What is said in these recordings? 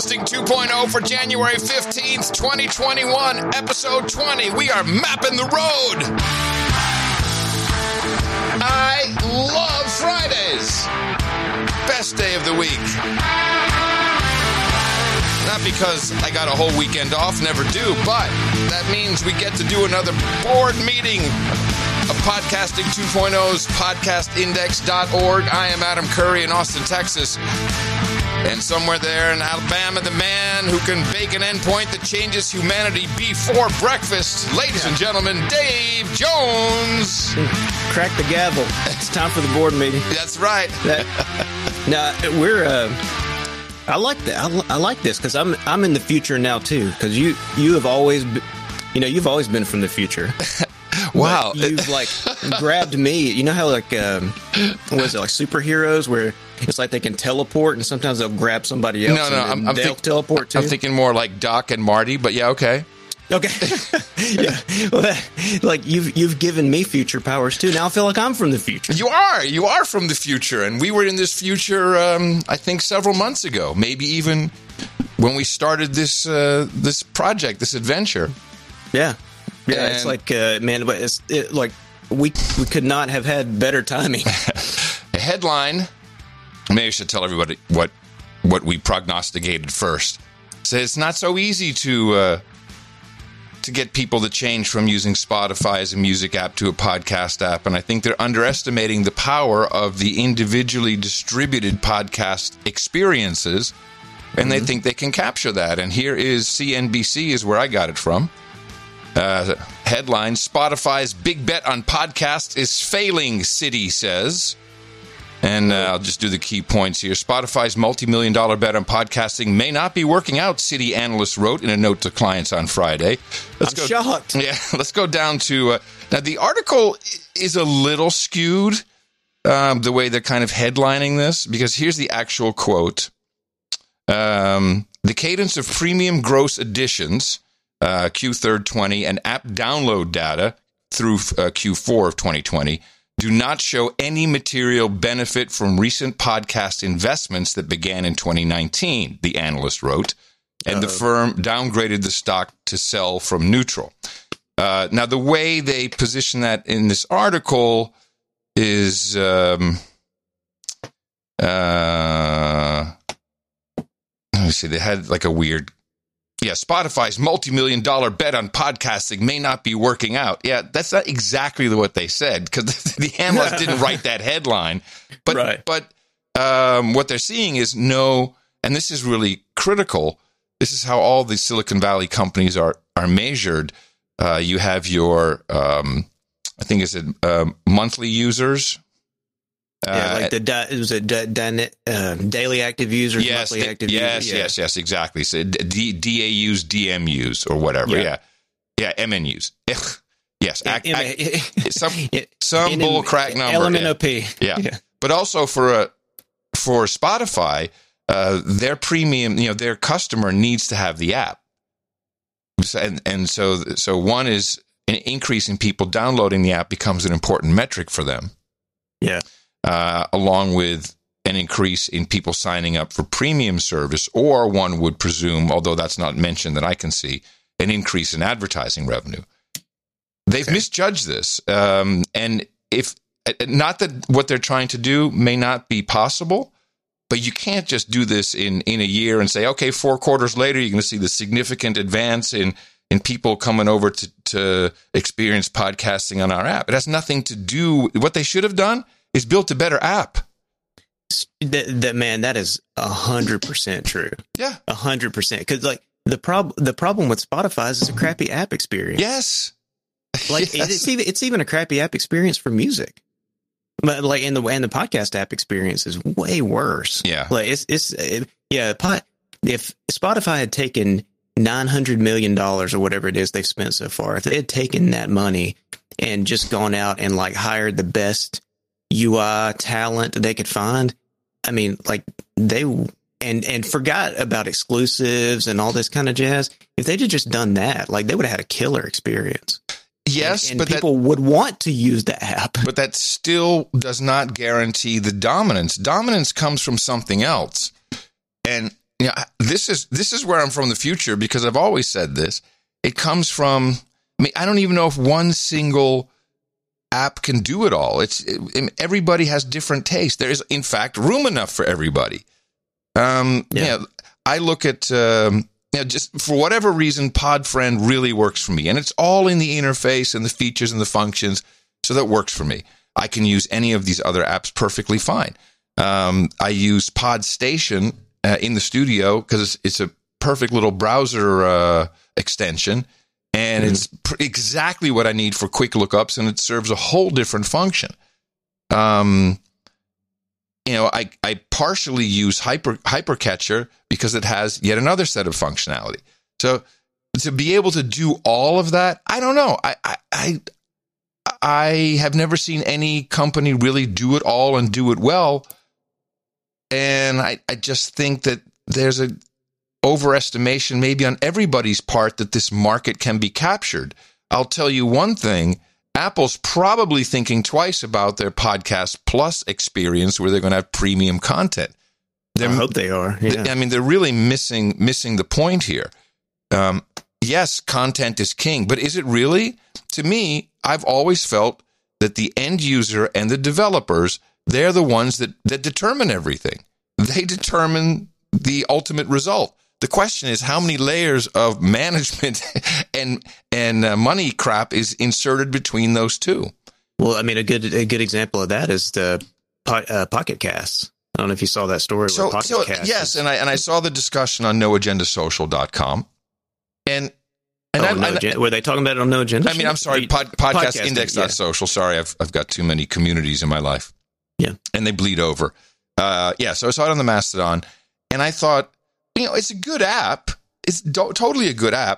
Podcasting 2.0 for January 15th, 2021, episode 20. We are mapping the road. I love Fridays. Best day of the week. Not because I got a whole weekend off, never do, but that means we get to do another board meeting of Podcasting 2.0's podcastindex.org. I am Adam Curry in Austin, Texas. And somewhere there in Alabama, the man who can bake an endpoint that changes humanity before breakfast. Ladies and gentlemen, Dave Jones. Crack the gavel. It's time for the board meeting. That's right. I like that. I like this because I'm in the future now too. Because you have always, you've always been from the future. Wow. But you've like grabbed me. You know how like was it like superheroes where it's like they can teleport and sometimes they'll grab somebody else. They'll teleport too. I'm thinking more like Doc and Marty, but yeah, okay. Okay. Yeah. Well, like you've given me future powers too. Now I feel like I'm from the future. You are from the future, and we were in this future. I think several months ago, maybe even when we started this project, this adventure. Yeah. Yeah. And it's like man, but like we could not have had better timing. A headline. Maybe I should tell everybody what we prognosticated first. So it's not so easy to get people to change from using Spotify as a music app to a podcast app. And I think they're underestimating the power of the individually distributed podcast experiences. And they think they can capture that. And here is CNBC is where I got it from. Headline, Spotify's big bet on podcasts is failing, Citi says. And I'll just do the key points here. Spotify's multi-million-dollar bet on podcasting may not be working out, Citi analysts wrote in a note to clients on Friday. I'm shocked. Yeah, let's go down to... now, the article is a little skewed, the way they're kind of headlining this, because here's the actual quote. The cadence of premium gross additions, Q3 20, and app download data through Q4 of 2020 do not show any material benefit from recent podcast investments that began in 2019, the analyst wrote, and the firm downgraded the stock to sell from neutral. Now, the way they position that in this article is... let me see, they had like a weird... Yeah, Spotify's multi-million-dollar bet on podcasting may not be working out. Yeah, that's not exactly what they said, because the analyst didn't write that headline. But right. But what they're seeing is no, and this is really critical, this is how all the Silicon Valley companies are measured. You have your, I think it's monthly users. Like daily active users, yes, monthly active users. Yes, exactly. So DAUs, DMUs, or whatever. Yeah, MNUs. Yes, some bull crack number. LMNOP. Yeah, but also for Spotify, their premium, their customer needs to have the app, and so one is an increase in people downloading the app becomes an important metric for them. Yeah. Along with an increase in people signing up for premium service, or one would presume, although that's not mentioned that I can see, an increase in advertising revenue. They've misjudged this. And if not that what they're trying to do may not be possible, but you can't just do this in a year and say, okay, 4 quarters later, you're going to see the significant advance in people coming over to experience podcasting on our app. It has nothing to do. What they should have done is built a better app. That is 100% true. Yeah, 100%. Because like the problem with Spotify is it's a crappy app experience. Yes, like yes. It's even a crappy app experience for music. But like and the podcast app experience is way worse. Yeah, like if Spotify had taken $900 million or whatever it is they've spent so far, if they had taken that money and just gone out and like hired the best UI talent that they could find, I mean, like they and forgot about exclusives and all this kind of jazz. If they'd just done that, like they would have had a killer experience. Yes, and but people would want to use the app. But that still does not guarantee the dominance. Dominance comes from something else. And this is where I'm from the future, because I've always said this. It comes from, I don't even know if one single app can do it all. Everybody has different tastes. There is, in fact, room enough for everybody. I look at, just for whatever reason, Podfriend really works for me. And it's all in the interface and the features and the functions. So that works for me. I can use any of these other apps perfectly fine. I use PodStation in the studio because it's a perfect little browser extension. And it's exactly what I need for quick lookups, and it serves a whole different function. I partially use Hypercatcher because it has yet another set of functionality. So to be able to do all of that, I don't know. I have never seen any company really do it all and do it well. And I just think that there's a overestimation maybe on everybody's part that this market can be captured. I'll tell you one thing. Apple's probably thinking twice about their Podcast Plus experience where they're going to have premium content. I hope they are. Yeah. They're really missing the point here. Yes, content is king, but is it really? To me, I've always felt that the end user and the developers, they're the ones that determine everything. They determine the ultimate result. The question is how many layers of management and money crap is inserted between those two. Well, a good example of that is the Pocket Casts. I don't know if you saw that story. Yes, and I saw the discussion on noagendasocial.com. And were they talking about it on No Agenda? I'm sorry, podcastindex.social. Sorry, I've got too many communities in my life. Yeah. And they bleed over. So I saw it on the Mastodon, and I thought, it's a good app. It's totally a good app.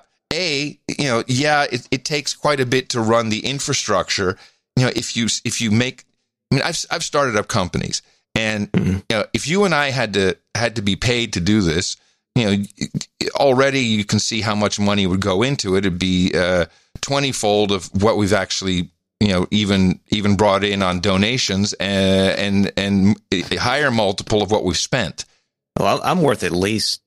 It takes quite a bit to run the infrastructure. If you make, I've started up companies, and if you and I had to be paid to do this, already you can see how much money would go into it. It'd be 20-fold of what we've actually, even brought in on donations, and a higher multiple of what we've spent. Well, I'm worth at least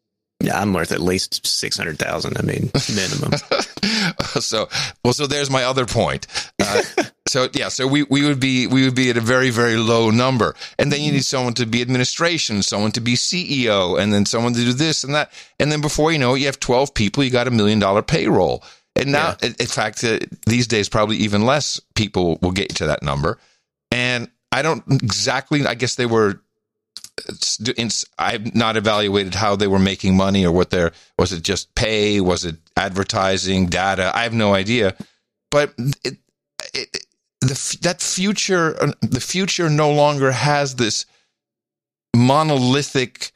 600,000. Minimum. So there's my other point. So we would be at a very, very low number. And then you need someone to be administration, someone to be CEO, and then someone to do this and that. And then before you know it, you have 12 people, you got $1 million payroll. And now, in fact, these days, probably even less people will get to that number. And I guess they were, I've not evaluated how they were making money or was it just pay? Was it advertising, data? I have no idea. But the future no longer has this monolithic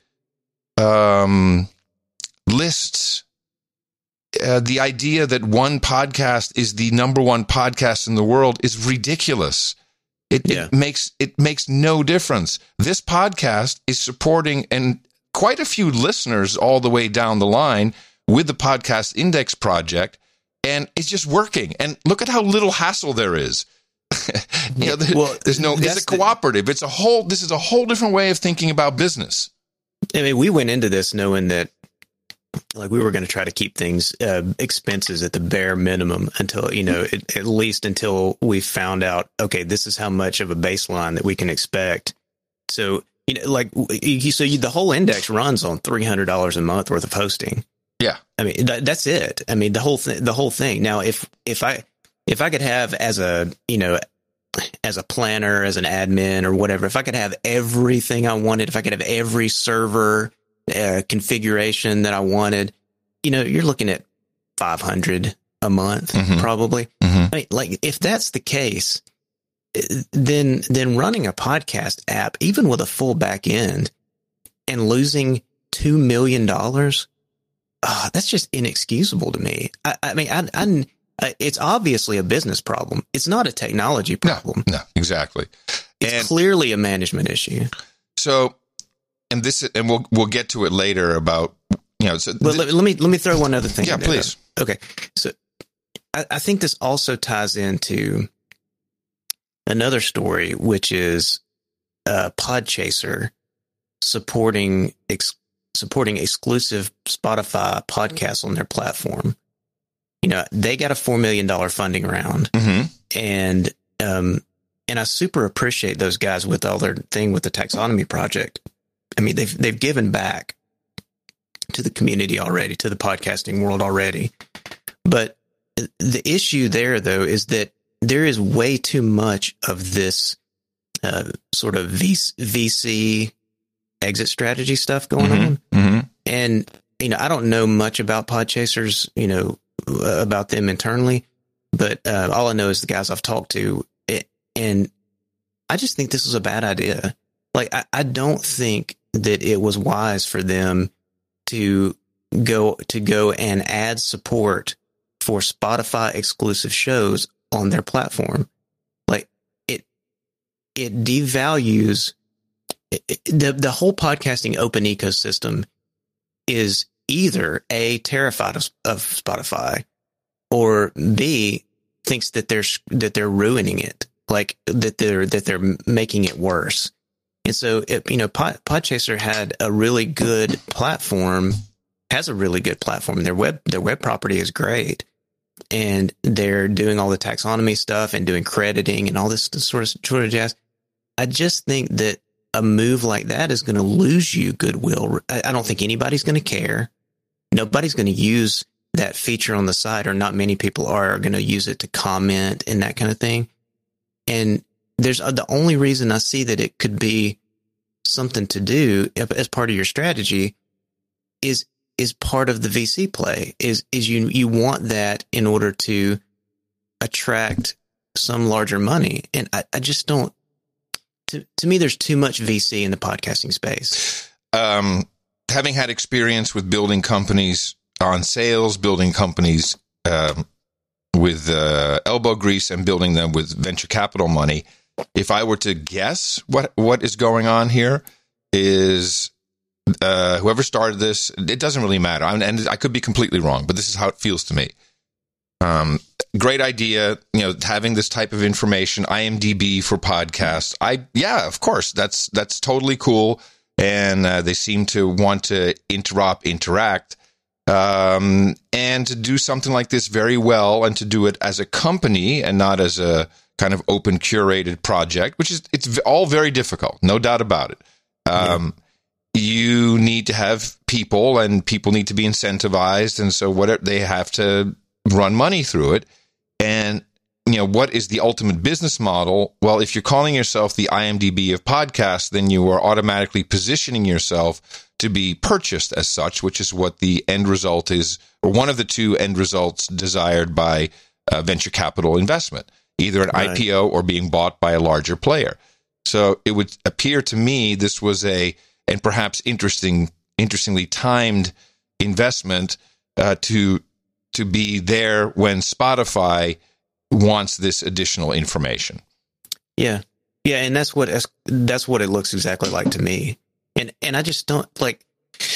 lists. The idea that one podcast is the number one podcast in the world is ridiculous. It makes no difference. This podcast is supporting and quite a few listeners all the way down the line with the Podcast Index project, and it's just working. And look at how little hassle there is. It's a cooperative. This is a whole different way of thinking about business. We went into this knowing that we were going to try to keep things expenses at the bare minimum until at least until we found out, okay, this is how much of a baseline that we can expect. So the whole index runs on $300 a month worth of hosting. Yeah, that's it. The whole thing. Now, if I could have as a planner, as an admin or whatever, if I could have everything I wanted, if I could have every server configuration that I wanted, you're looking at $500 a month, probably. If that's the case, then running a podcast app, even with a full back end and losing $2 million, that's just inexcusable to me. It's obviously a business problem. It's not a technology problem. No, exactly. It's clearly a management issue. So, and we'll get to it later about, let me throw one other thing. Yeah, please. Okay. So I think this also ties into another story, which is Podchaser supporting supporting exclusive Spotify podcasts on their platform. You know, they got a $4 million funding round, and I super appreciate those guys with all their thing with the Taxonomy Project. I mean, they've given back to the community already, to the podcasting world already. But the issue there, though, is that there is way too much of this sort of VC exit strategy stuff going on. And, you know, I don't know much about Podchasers, you know, about them internally, but all I know is the guys I've talked to. And I just think this was a bad idea. Like, I don't think that it was wise for them to go and add support for Spotify exclusive shows on their platform. Like, it devalues the whole podcasting open ecosystem is either A, terrified of Spotify, or B, thinks that they're ruining it. Like that they're making it worse. And so, you know, Podchaser had a really good platform, has a really good platform. Their web property is great, and they're doing all the taxonomy stuff and doing crediting and all this sort of jazz. I just think that a move like that is going to lose you goodwill. I don't think anybody's going to care. Nobody's going to use that feature on the site, or not many people are going to use it to comment and that kind of thing. And there's the only reason I see that it could be something to do as part of your strategy is part of the VC play is you want that in order to attract some larger money. And I just don't, to me, there's too much VC in the podcasting space. Having had experience with building companies on sales, building companies, with elbow grease and building them with venture capital money. If I were to guess what is going on here is whoever started this, it doesn't really matter. And I could be completely wrong, but this is how it feels to me. Great idea, you know, having this type of information, IMDb for podcasts. Yeah, of course, that's totally cool. And they seem to want to interact. And to do something like this very well, and to do it as a company and not as a kind of open curated project, it's all very difficult, no doubt about it. You need to have people, and people need to be incentivized, and so they have to run money through it. And you know, what is the ultimate business model? Well, if you're calling yourself the IMDb of podcasts, then you are automatically positioning yourself to be purchased as such, which is what the end result is, or one of the two end results desired by venture capital investment, either an IPO or being bought by a larger player. So it would appear to me this was and perhaps interestingly timed investment to be there when Spotify wants this additional information. Yeah. And that's what it looks exactly like to me. And I just don't like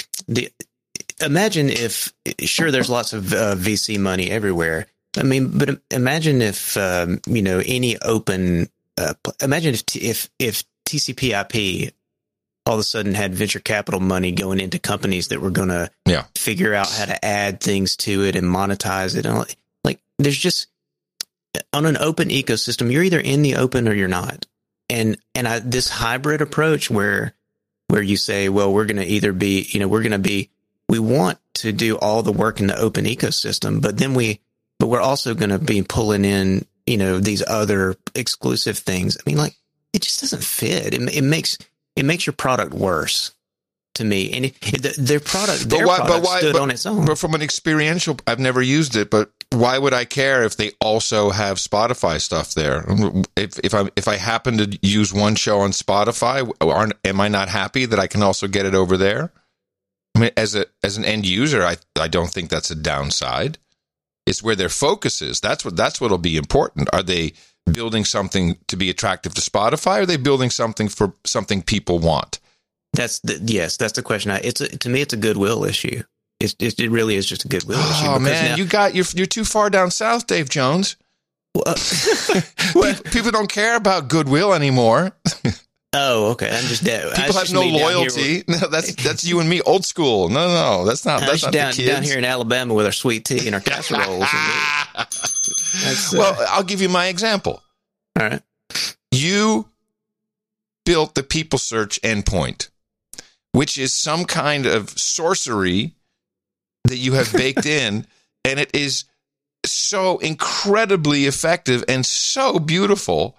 imagine if, sure, there's lots of VC money everywhere. I mean, but imagine if, you know, any open, imagine if TCP/IP all of a sudden had venture capital money going into companies that were going to figure out how to add things to it and monetize it. And like, there's just, on an open ecosystem, you're either in the open or you're not. And this hybrid approach where you say, well, we're going to either be, you know, we want to do all the work in the open ecosystem, but we're also going to be pulling in, you know, these other exclusive things. I mean, like, it just doesn't fit. It makes your product worse to me. And their product stood on its own. But from an experiential, I've never used it, but why would I care if they also have Spotify stuff there? If I happen to use one show on Spotify, am I not happy that I can also get it over there? I mean, as an end user, I don't think that's a downside. It's where their focus is. That's what'll be important. Are they building something to be attractive to Spotify, or are they building something for something people want? That's the question. To me, it's a goodwill issue. It really is just a goodwill issue. Oh man, you're too far down south, Dave Jones. Well, people don't care about goodwill anymore. Oh, okay. I'm just dead. People have no loyalty. No, that's you and me, old school. No, that's not the kids. Down here in Alabama with our sweet tea and our casseroles. Well, I'll give you my example. All right. You built the People Search endpoint, which is some kind of sorcery that you have baked in, and it is so incredibly effective and so beautiful.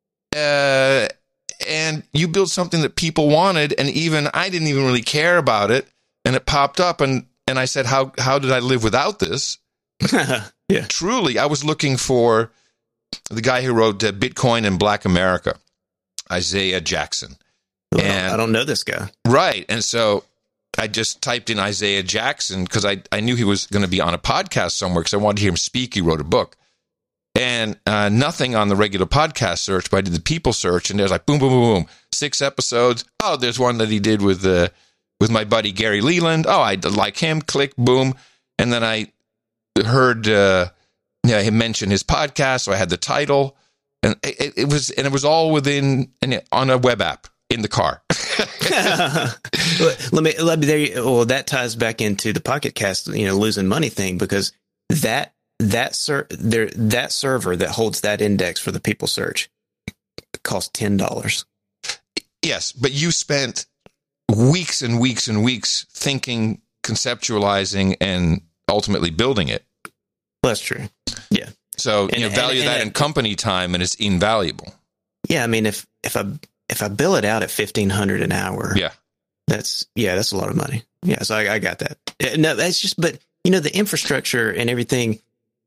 And you built something that people wanted, and even I didn't even really care about it, and it popped up, and I said, how did I live without this? Yeah. Truly, I was looking for the guy who wrote Bitcoin and Black America, Isaiah Jackson. I don't know this guy. Right. And so I just typed in Isaiah Jackson because I knew he was going to be on a podcast somewhere because I wanted to hear him speak. He wrote a book. And nothing on the regular podcast search, but I did the People Search, and there's like boom, boom, boom, boom, 6 episodes. Oh, there's one that he did with my buddy Gary Leland. Oh, I like him. Click, boom, and then I heard him mention his podcast, so I had the title, and it was all on a web app in the car. let me there. Well, that ties back into the Pocket Cast, losing money thing, because that server that holds that index for the People Search costs $10. Yes, but you spent weeks and weeks and weeks thinking, conceptualizing, and ultimately building it. That's true. Yeah. So value that in company time, and it's invaluable. Yeah, I mean, if I bill it out at $1,500 an hour, that's a lot of money. Yeah, so I got that. No, that's just, but the infrastructure and everything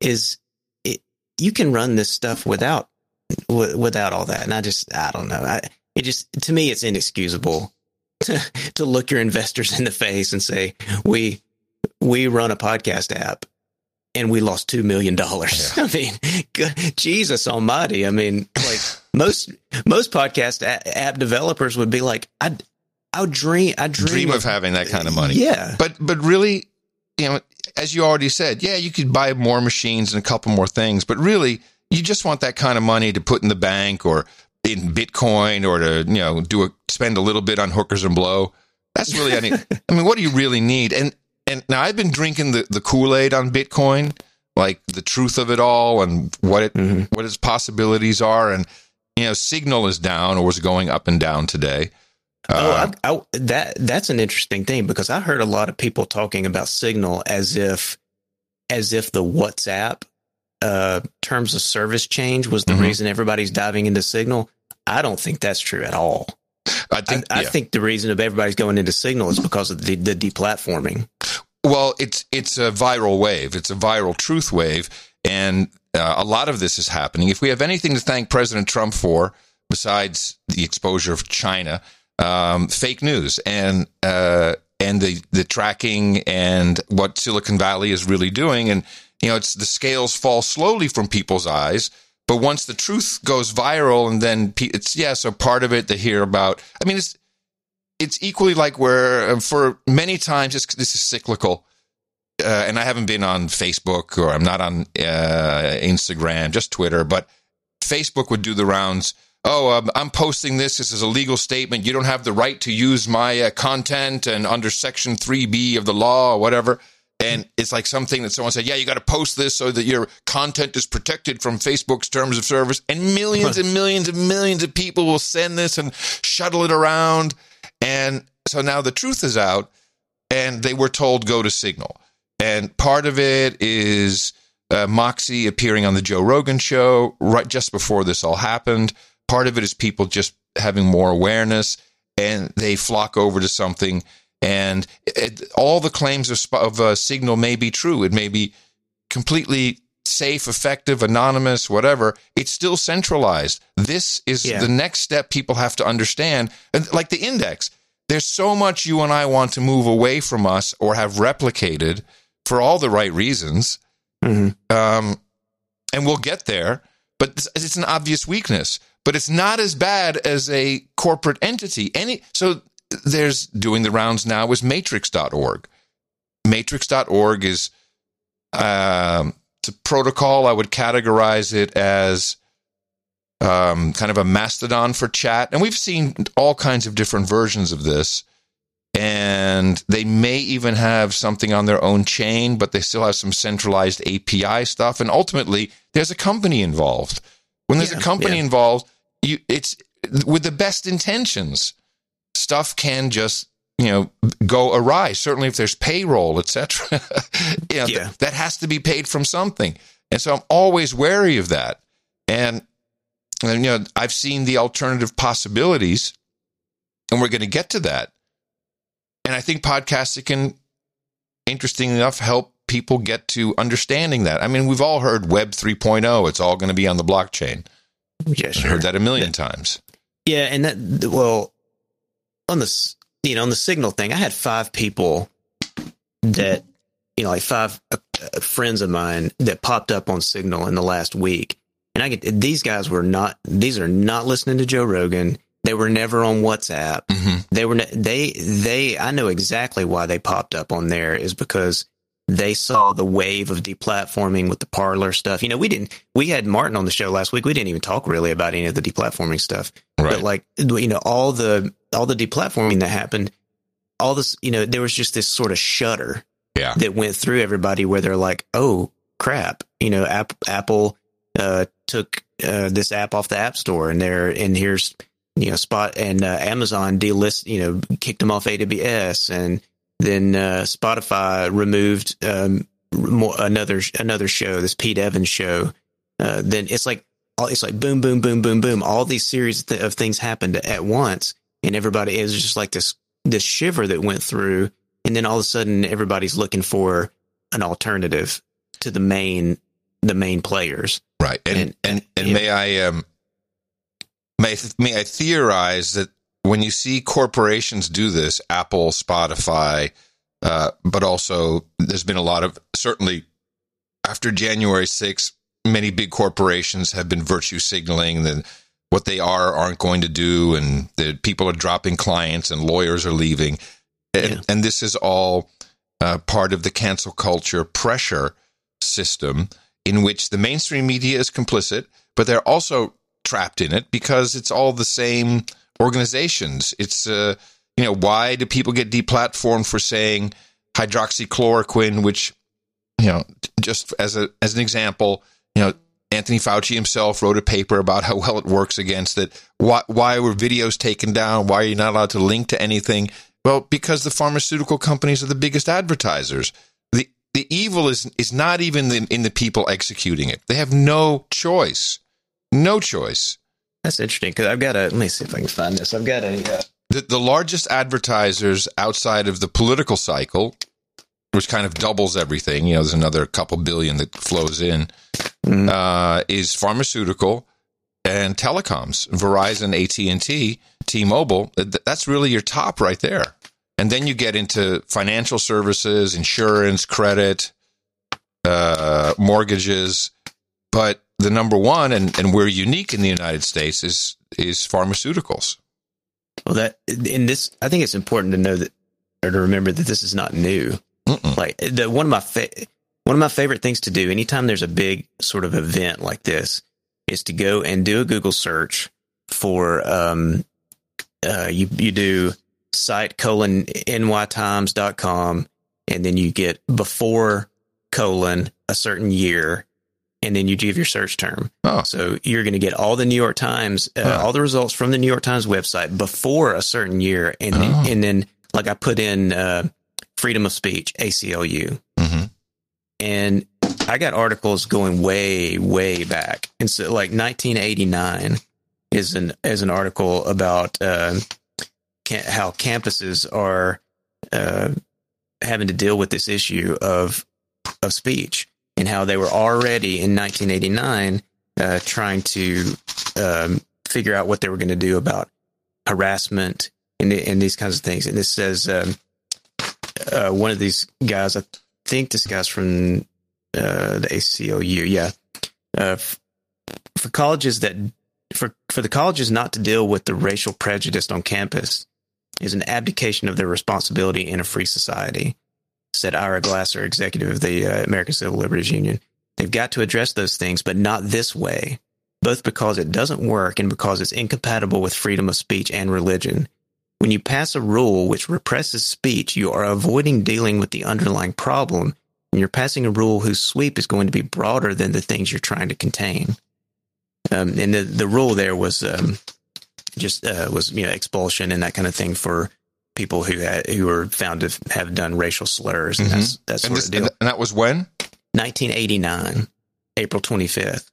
you can run this stuff without all that. And I don't know. To me, it's inexcusable to look your investors in the face and say, we run a podcast app and we lost $2 million. Yeah. I mean, Jesus almighty. I mean, like most podcast app developers would be like, I dream of having that kind of money. Yeah. But really, as you already said, you could buy more machines and a couple more things, but really, you just want that kind of money to put in the bank or in Bitcoin, or to spend a little bit on hookers and blow. That's really, I mean, what do you really need? And now I've been drinking the Kool-Aid on Bitcoin, like the truth of it all and what its possibilities are. And Signal is down, or was going up and down today. That's an interesting thing, because I heard a lot of people talking about Signal as if the WhatsApp terms of service change was the reason everybody's diving into Signal. I don't think that's true at all. I think the reason of everybody's going into Signal is because of the deplatforming. Well, it's a viral wave. It's a viral truth wave, and a lot of this is happening. If we have anything to thank President Trump for, besides the exposure of China, fake news and the tracking and what Silicon Valley is really doing. And, it's the scales fall slowly from people's eyes, but once the truth goes viral, and then so part of it they hear about, I mean, it's equally like where for many times, this is cyclical. And I haven't been on Facebook, or I'm not on Instagram, just Twitter, but Facebook would do the rounds. Oh, I'm posting this. This is a legal statement. You don't have the right to use my content, and under Section 3B of the law or whatever. And it's like something that someone said, you got to post this so that your content is protected from Facebook's terms of service. And millions and millions and millions of people will send this and shuttle it around. And so now the truth is out, and they were told, go to Signal. And part of it is Moxie appearing on the Joe Rogan show right just before this all happened. Part of it is people just having more awareness, and they flock over to something. And all the claims of Signal may be true. It may be completely safe, effective, anonymous, whatever. It's still centralized. This is the next step people have to understand. And like the index, there's so much you and I want to move away from us or have replicated for all the right reasons. And we'll get there. But it's an obvious weakness. But it's not as bad as a corporate entity. So there's doing the rounds now is matrix.org. Matrix.org is it's a protocol. I would categorize it as kind of a Mastodon for chat. And we've seen all kinds of different versions of this. And they may even have something on their own chain, but they still have some centralized API stuff. And ultimately, there's a company involved. When there's a company involved, it's with the best intentions. Stuff can just, go awry. Certainly if there's payroll, etc. That has to be paid from something. And so I'm always wary of that. And I've seen the alternative possibilities, and we're going to get to that. And I think podcasting can, interestingly enough, help people get to understanding that. I mean, we've all heard Web 3.0. It's all going to be on the blockchain. Yeah, sure. I've heard that a million times. Yeah, and on the Signal thing, I had 5 people that, like 5 friends of mine that popped up on Signal in the last week. And these guys these are not listening to Joe Rogan. They were never on WhatsApp. Mm-hmm. I know exactly why they popped up on there is because they saw the wave of deplatforming with the Parler stuff. We had Martin on the show last week. We didn't even talk really about any of the deplatforming stuff, right. But all the deplatforming that happened, all this, there was just this sort of shudder that went through everybody where they're like, oh crap, Apple took this app off the App Store and here's, Spot and Amazon kicked them off AWS, and then Spotify removed another show, this Pete Evans show. Then it's like boom, boom, boom, boom, boom. All these series of things happened at once, and everybody is just like this shiver that went through, and then all of a sudden everybody's looking for an alternative to the main players. Right, and may I theorize that when you see corporations do this, Apple, Spotify, but also there's been a lot of, certainly after January 6th, many big corporations have been virtue signaling that what they aren't going to do, and that people are dropping clients and lawyers are leaving. And this is all part of the cancel culture pressure system in which the mainstream media is complicit, but they're also trapped in it because it's all the same organizations. It's, why do people get deplatformed for saying hydroxychloroquine, which, just as an example, Anthony Fauci himself wrote a paper about how well it works against it. Why were videos taken down? Why are you not allowed to link to anything? Well, because the pharmaceutical companies are the biggest advertisers. The evil is not even in the people executing it. They have no choice. No choice. That's interesting because let me see if I can find this. I've got the largest advertisers outside of the political cycle, which kind of doubles everything. There's another couple billion that flows in, is pharmaceutical and telecoms, Verizon, AT&T, T-Mobile. That's really your top right there. And then you get into financial services, insurance, credit, mortgages. But the number one, and we're unique in the United States, is pharmaceuticals. Well, I think it's important to know that, or to remember that this is not new. Mm-mm. Like one of my favorite things to do anytime there's a big sort of event like this is to go and do a Google search for you do site nytimes.com, and then you get before a certain year, and then you give your search term. Oh. So you're going to get all the New York Times, all the results from the New York Times website before a certain year. And then like I put in freedom of speech, ACLU. Mm-hmm. And I got articles going way, way back. And so like 1989 is an article about how campuses are having to deal with this issue of speech, and how they were already in 1989 trying to figure out what they were going to do about harassment and these kinds of things. And this says one of these guys, I think this guy's from the ACLU, for colleges for the colleges not to deal with the racial prejudice on campus is an abdication of their responsibility in a free society, said Ira Glasser, executive of the American Civil Liberties Union. They've got to address those things, but not this way. both because it doesn't work and because it's incompatible with freedom of speech and religion. When you pass a rule which represses speech, you are avoiding dealing with the underlying problem, and you're passing a rule whose sweep is going to be broader than the things you're trying to contain. And the rule there was expulsion and that kind of thing for people who were found to have done racial slurs and that sort of deal. And that was when? 1989, April 25th.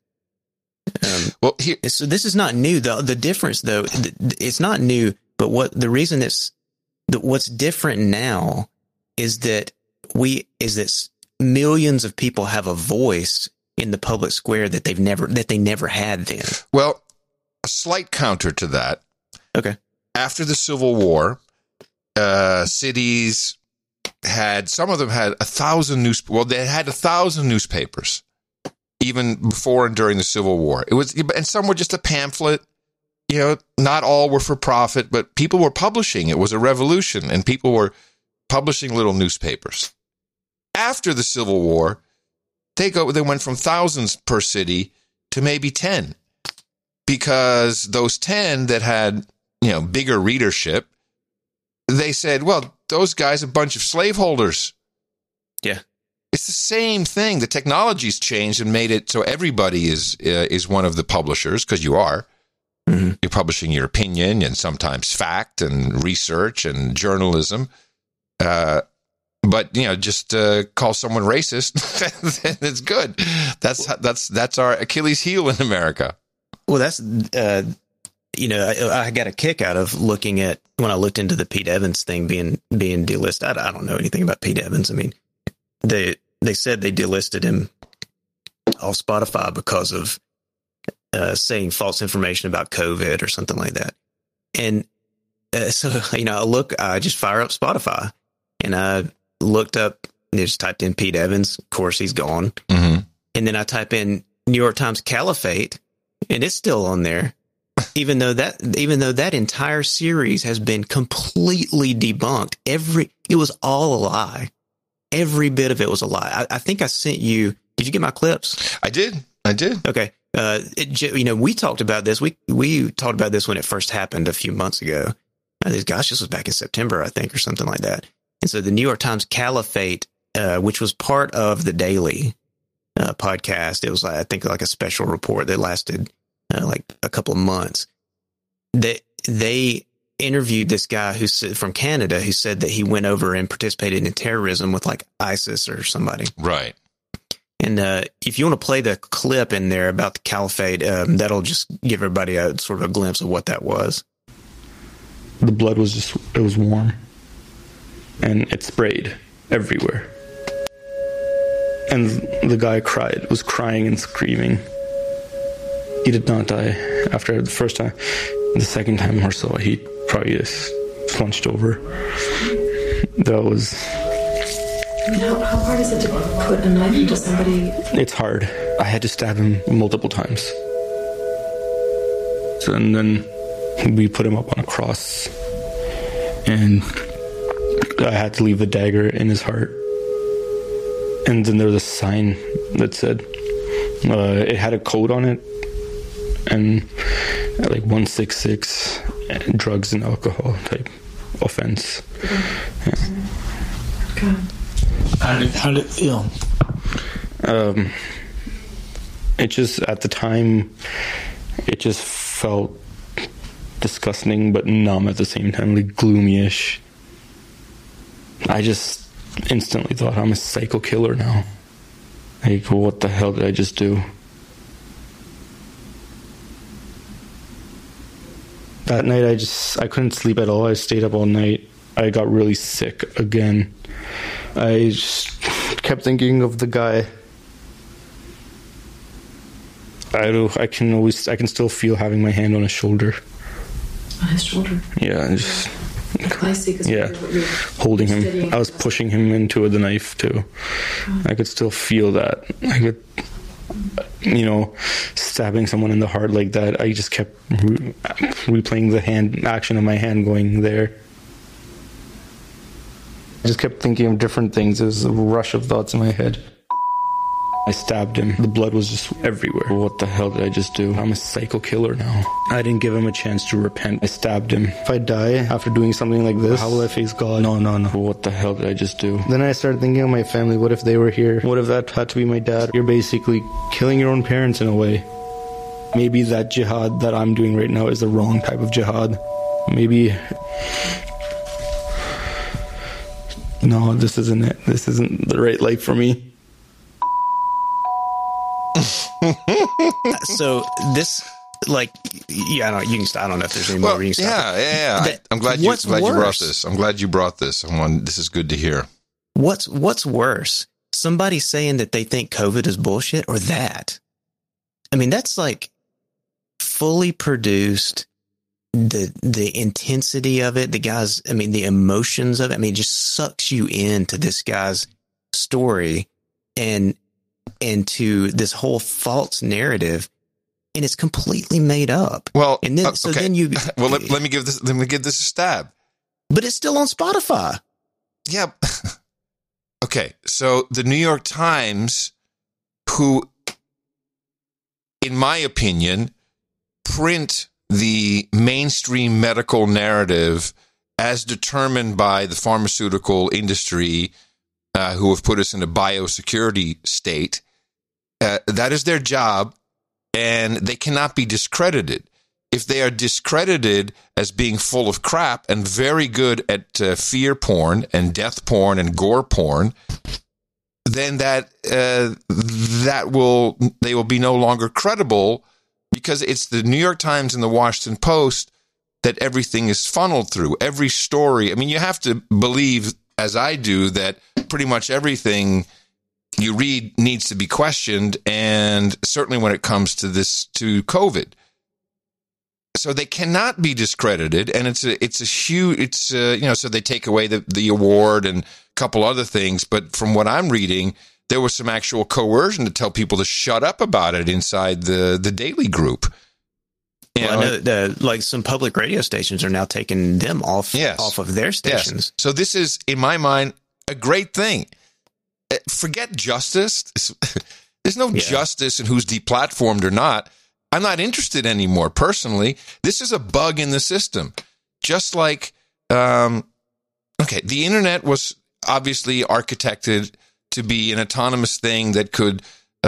So this is not new. The difference, though, it's not new. But what's different now is that millions of people have a voice in the public square that they never had then. Well, a slight counter to that. Okay. After the Civil War, cities had, some of them had 1,000 they had 1,000 newspapers, even before and during the Civil War. And some were just a pamphlet. Not all were for profit, but people were publishing. It was a revolution, and people were publishing little newspapers. After the Civil War, they went from thousands per city to maybe 10, because those 10 that had, bigger readership, they said, well, those guys are a bunch of slaveholders. Yeah. It's the same thing. The technology's changed and made it so everybody is one of the publishers, because you are. Mm-hmm. You're publishing your opinion and sometimes fact and research and journalism. But just call someone racist, it's good. That's our Achilles heel in America. Well, that's I got a kick out of looking at, when I looked into the Pete Evans thing being delisted. I don't know anything about Pete Evans. I mean, they said they delisted him off Spotify because of saying false information about COVID or something like that. And so I just fire up Spotify and I looked up, just typed in Pete Evans. Of course, he's gone. Mm-hmm. And then I type in New York Times Caliphate, and it's still on there, even though that entire series has been completely debunked. It was all a lie. Every bit of it was a lie. I think I sent you. Did you get my clips? I did. Okay. We talked about this. We talked about this when it first happened a few months ago. Gosh, this was back in September, I think, or something like that. And so the New York Times Caliphate, which was part of the Daily podcast, it was, I think, like a special report that lasted like a couple of months. They interviewed this guy from Canada who said that he went over and participated in terrorism with like ISIS or somebody. Right. And if you want to play the clip in there about the Caliphate, that'll just give everybody a sort of a glimpse of what that was. The blood was it was warm. And it sprayed everywhere. And the guy was crying and screaming. He did not die after the first time. The second time or so, he probably just slunched over. That was... How hard is it to put a knife into somebody? It's hard. I had to stab him multiple times. And then we put him up on a cross. And I had to leave the dagger in his heart. And then there was a sign that said, it had a code on it. And like 166, drugs and alcohol type offense. Yeah. Okay. How did it feel? It just, at the time, it just felt disgusting but numb at the same time, like gloomy-ish. I just instantly thought, I'm a psycho killer now. Like, what the hell did I just do? That night, I couldn't sleep at all. I stayed up all night. I got really sick again. I just kept thinking of the guy. I can still feel having my hand on his shoulder. On his shoulder? Yeah, just... I see, because yeah, holding him. I was pushing him into the knife too. I could still feel that. I could, stabbing someone in the heart like that. I just kept replaying the hand action of my hand going there. I just kept thinking of different things. There was a rush of thoughts in my head. I stabbed him. The blood was just everywhere. What the hell did I just do? I'm a psycho killer now. I didn't give him a chance to repent. I stabbed him. If I die after doing something like this, how will I face God? No. What the hell did I just do? Then I started thinking of my family. What if they were here? What if that had to be my dad? You're basically killing your own parents in a way. Maybe that jihad that I'm doing right now is the wrong type of jihad. Maybe... No, this isn't it. This isn't the right life for me. So this, like, yeah, I don't know if there's any more. Well, yeah. I'm glad you brought this. I'm glad you brought this. This is good to hear. What's worse? Somebody saying that they think COVID is bullshit, or that? I mean, that's like fully produced. The intensity of it, the emotions of it. I mean, it just sucks you into this guy's story and into this whole false narrative, and it's completely made up. Well, and then then you let me give this a stab. But it's still on Spotify. Yeah. Okay, so the New York Times, who, in my opinion, print the mainstream medical narrative as determined by the pharmaceutical industry, who have put us in a biosecurity state. That is their job, and they cannot be discredited. If they are discredited as being full of crap and very good at fear porn and death porn and gore porn, then they will be no longer credible, because it's the New York Times and the Washington Post that everything is funneled through. Every story. I mean, you have to believe, as I do, that pretty much everything you read needs to be questioned, and certainly when it comes to COVID. So they cannot be discredited, and so they take away the award and a couple other things. But from what I'm reading, there was some actual coercion to tell people to shut up about it inside the Daily group. I know like some public radio stations are now taking them off of their stations. Yes. So this is, in my mind, a great thing. Forget justice. There's no justice in who's deplatformed or not. I'm not interested anymore, personally. This is a bug in the system. Just like, the internet was obviously architected to be an autonomous thing that could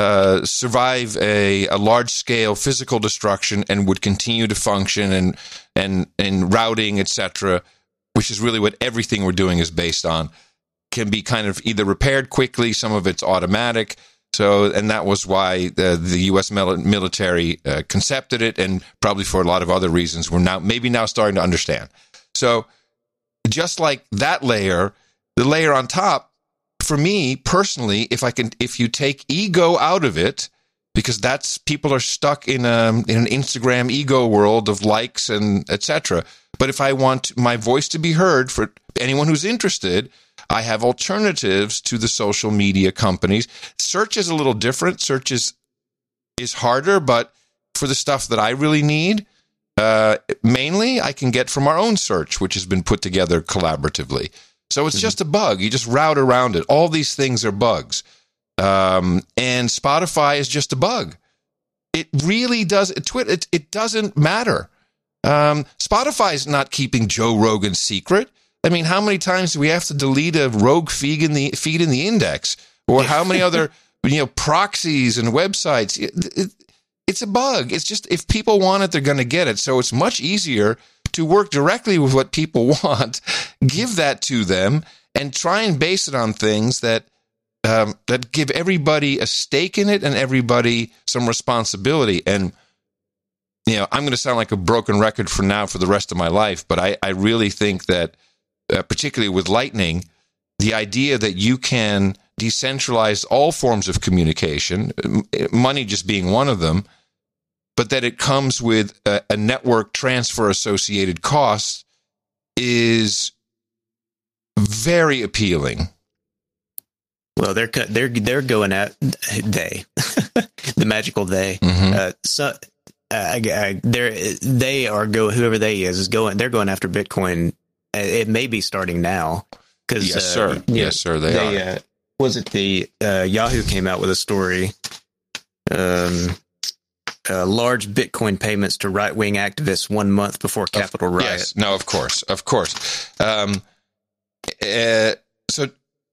survive a large-scale physical destruction and would continue to function and routing, etc., which is really what everything we're doing is based on, can be kind of either repaired quickly, some of it's automatic. And that was why the U.S. military concepted it, and probably for a lot of other reasons we're now starting to understand. So just like that layer, the layer on top, for me personally, if you take ego out of it, because people are stuck in an Instagram ego world of likes and etc. But if I want my voice to be heard, for anyone who's interested, I have alternatives to the social media companies. Search is a little different. Search is harder, but for the stuff that I really need, mainly I can get from our own search, which has been put together collaboratively. So it's just a bug. You just route around it. All these things are bugs. And Spotify is just a bug. It really does. It doesn't matter. Spotify is not keeping Joe Rogan's secret. I mean, how many times do we have to delete a rogue feed in the index? Or how many other proxies and websites? It's a bug. It's just, if people want it, they're going to get it. So it's much easier to work directly with what people want, give that to them, and try and base it on things that give everybody a stake in it and everybody some responsibility. And I'm going to sound like a broken record for the rest of my life, but I really think that, particularly with Lightning, the idea that you can decentralize all forms of communication, money just being one of them, but that it comes with a network transfer associated costs, is very appealing. Well, they're going at the magical they. Mm-hmm. They are going. Whoever they is going. They're going after Bitcoin. It may be starting now. Yes, sir. Yes, sir. They are. was it the Yahoo came out with a story, large Bitcoin payments to right-wing activists 1 month before Capitol riot. Yes, no, of course. So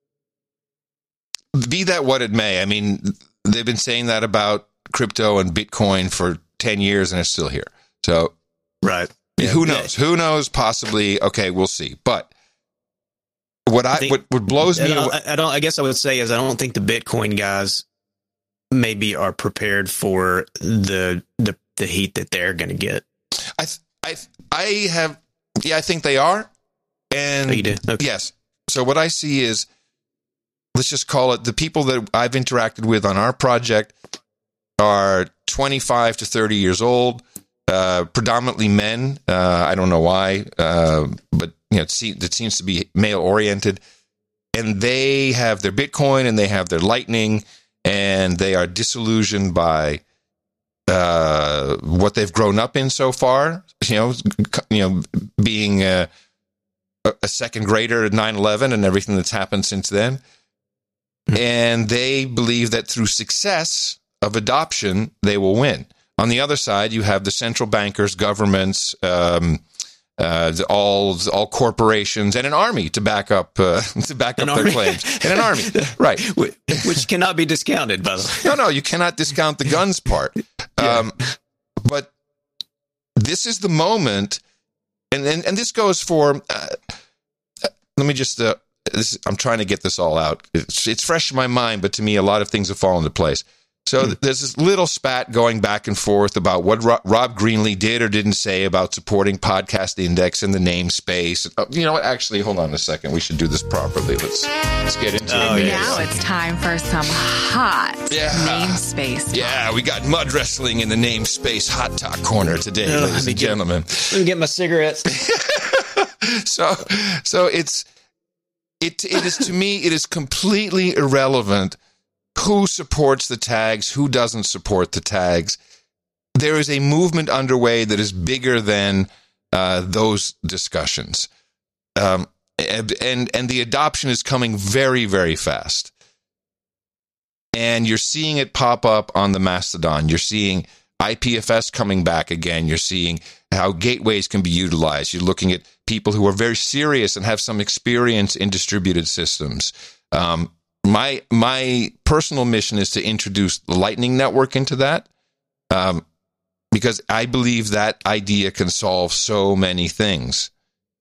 be that what it may, I mean, they've been saying that about crypto and Bitcoin for 10 years and it's still here. So right. Who knows? Who knows? Possibly. Okay, we'll see. But what blows me away, I guess I would say is I don't think the Bitcoin guys maybe are prepared for the heat that they're going to get. I think they are. And oh, you do? Okay. Yes. So what I see is, let's just call it, the people that I've interacted with on our project are 25 to 30 years old, predominantly men. I don't know why, but it seems to be male oriented, and they have their Bitcoin and they have their Lightning, and they are disillusioned by what they've grown up in so far. Being a second grader at 9/11 and everything that's happened since then. And they believe that through success of adoption, they will win. On the other side, you have the central bankers, governments, all corporations, and an army to back up their claims. And an army, right? Which cannot be discounted, by the way. No, you cannot discount the guns part. Yeah. But this is the moment, and this goes for. Let me just. I'm trying to get this all out. It's fresh in my mind, but to me, a lot of things have fallen into place. So there's this little spat going back and forth about what Rob Greenlee did or didn't say about supporting Podcast Index and the namespace. You know what? Actually, hold on a second. We should do this properly. Let's get into it. Now it's time for some hot namespace. Yeah, we got mud wrestling in the namespace hot talk corner today, ladies and gentlemen. Let me get my cigarettes. So it is, to me, it is completely irrelevant who supports the tags, who doesn't support the tags. There is a movement underway that is bigger than those discussions. And the adoption is coming very, very fast. And you're seeing it pop up on the Mastodon. You're seeing IPFS coming back again. You're seeing how gateways can be utilized. You're looking at people who are very serious and have some experience in distributed systems. My personal mission is to introduce the Lightning Network into that, because I believe that idea can solve so many things.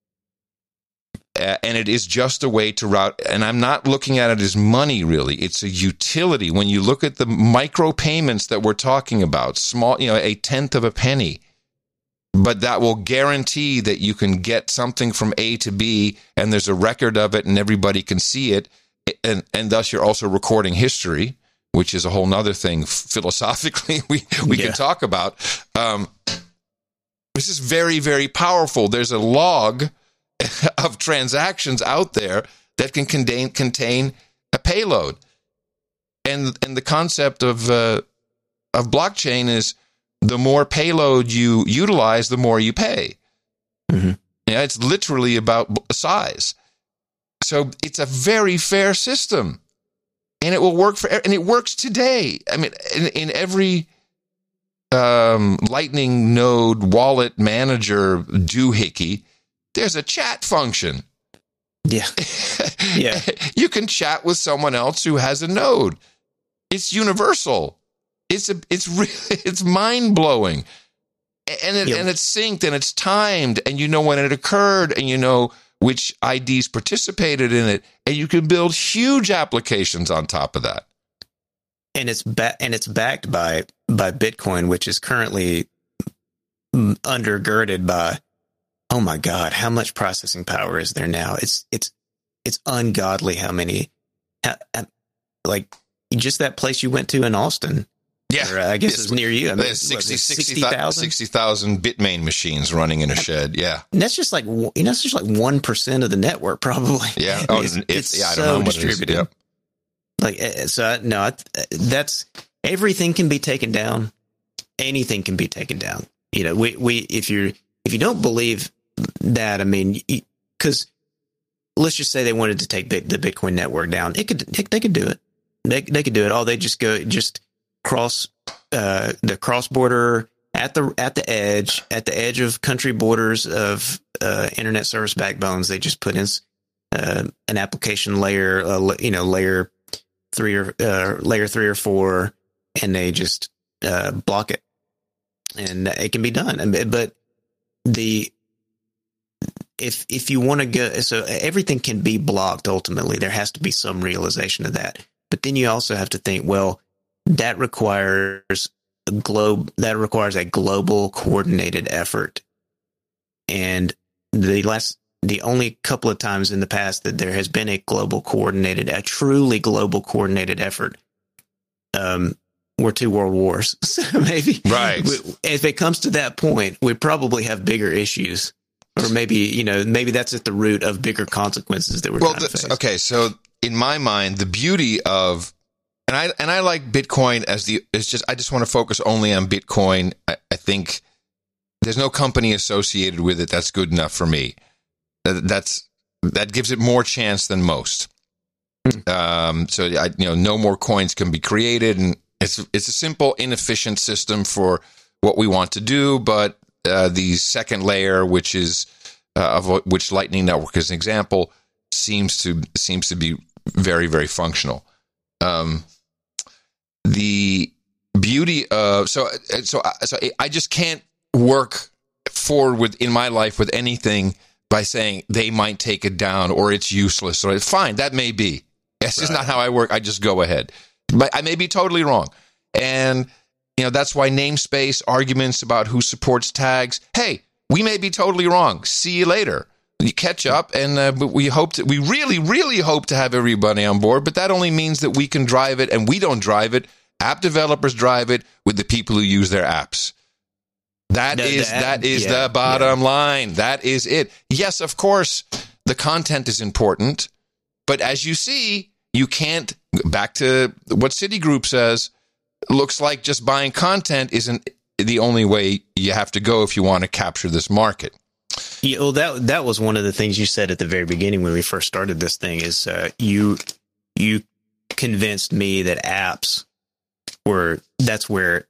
And it is just a way to route, and I'm not looking at it as money, really. It's a utility. When you look at the micro payments that we're talking about, small, a tenth of a penny, but that will guarantee that you can get something from A to B, and there's a record of it, and everybody can see it, and thus you're also recording history, which is a whole nother thing philosophically we can talk about. This is very, very powerful. There's a log of transactions out there that can contain a payload, and the concept of blockchain is the more payload you utilize, the more you pay. Mm-hmm. Yeah, it's literally about size. So it's a very fair system, and it will work and it works today. I mean, in every Lightning node wallet manager doohickey, there's a chat function. Yeah. Yeah. You can chat with someone else who has a node. It's universal. It's mind blowing. And it's synced and it's timed, and you know when it occurred, and you know which IDs participated in it, and you can build huge applications on top of that. And it's backed by Bitcoin, which is currently undergirded by, oh my God, how much processing power is there now? It's ungodly how many, like just that place you went to in Austin. Yeah, or I guess it's near you. I mean, 60,000 Bitmain machines running in a shed. Yeah, and that's just like 1% of the network, probably. Yeah, it's so distributed. Yep. Like so, no, that's everything can be taken down. Anything can be taken down. If you don't believe that, I mean, because let's just say they wanted to take the Bitcoin network down. They could do it. They could do it. All they just cross the cross border at the edge of country borders of internet service backbones. They just put in an application layer, layer 3 or 4, and they just block it, and it can be done. But if you want to go, so everything can be blocked. Ultimately, there has to be some realization of that. But then you also have to think, well, that requires a global coordinated effort. And the only couple of times in the past that there has been a truly global coordinated effort, were 2 world wars. So maybe, right. If it comes to that point, we probably have bigger issues, or maybe that's at the root of bigger consequences that we're going to face. Okay, so in my mind, the beauty of, and I like Bitcoin I just want to focus only on Bitcoin. I think there's no company associated with it that's good enough for me. That gives it more chance than most. No more coins can be created, and it's a simple, inefficient system for what we want to do. But the second layer, which is of which Lightning Network is an example, seems to be very, very functional. The beauty of so I just can't work forward in my life with anything by saying they might take it down or it's useless. So fine, that may be. That's just not how I work. I just go ahead. But I may be totally wrong. And that's why namespace arguments about who supports tags. Hey, we may be totally wrong. See you later. You catch up, and but we really, really hope to have everybody on board. But that only means that we can drive it, and we don't drive it. App developers drive it with the people who use their apps. That is the bottom line. That is it. Yes, of course, the content is important, but as you see, you can't. Back to what Citigroup says. Looks like just buying content isn't the only way you have to go if you want to capture this market. Yeah, well, that was one of the things you said at the very beginning when we first started this thing. Is you convinced me that apps that's where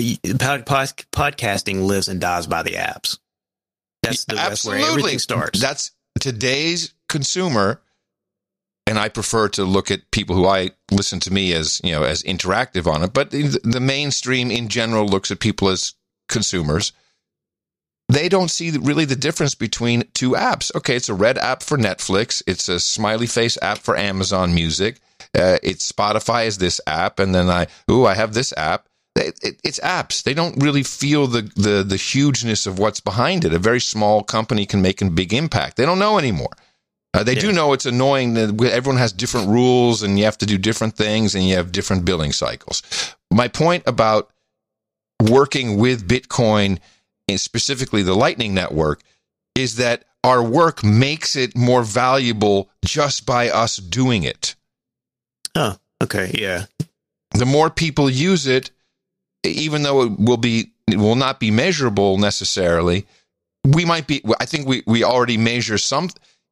podcasting lives and dies by the apps. That's where everything starts. That's today's consumer. And I prefer to look at people who I listen to me as interactive on it. But the mainstream in general looks at people as consumers. They don't see really the difference between 2 apps. Okay, it's a red app for Netflix. It's a smiley face app for Amazon Music. It's Spotify is this app. And then I have this app. It's apps. They don't really feel the hugeness of what's behind it. A very small company can make a big impact. They don't know anymore. They do know it's annoying that everyone has different rules and you have to do different things and you have different billing cycles. My point about working with Bitcoin, and specifically the Lightning Network, is that our work makes it more valuable just by us doing it. Oh, okay, yeah. The more people use it, even though it will not be measurable necessarily, I think we already measure some.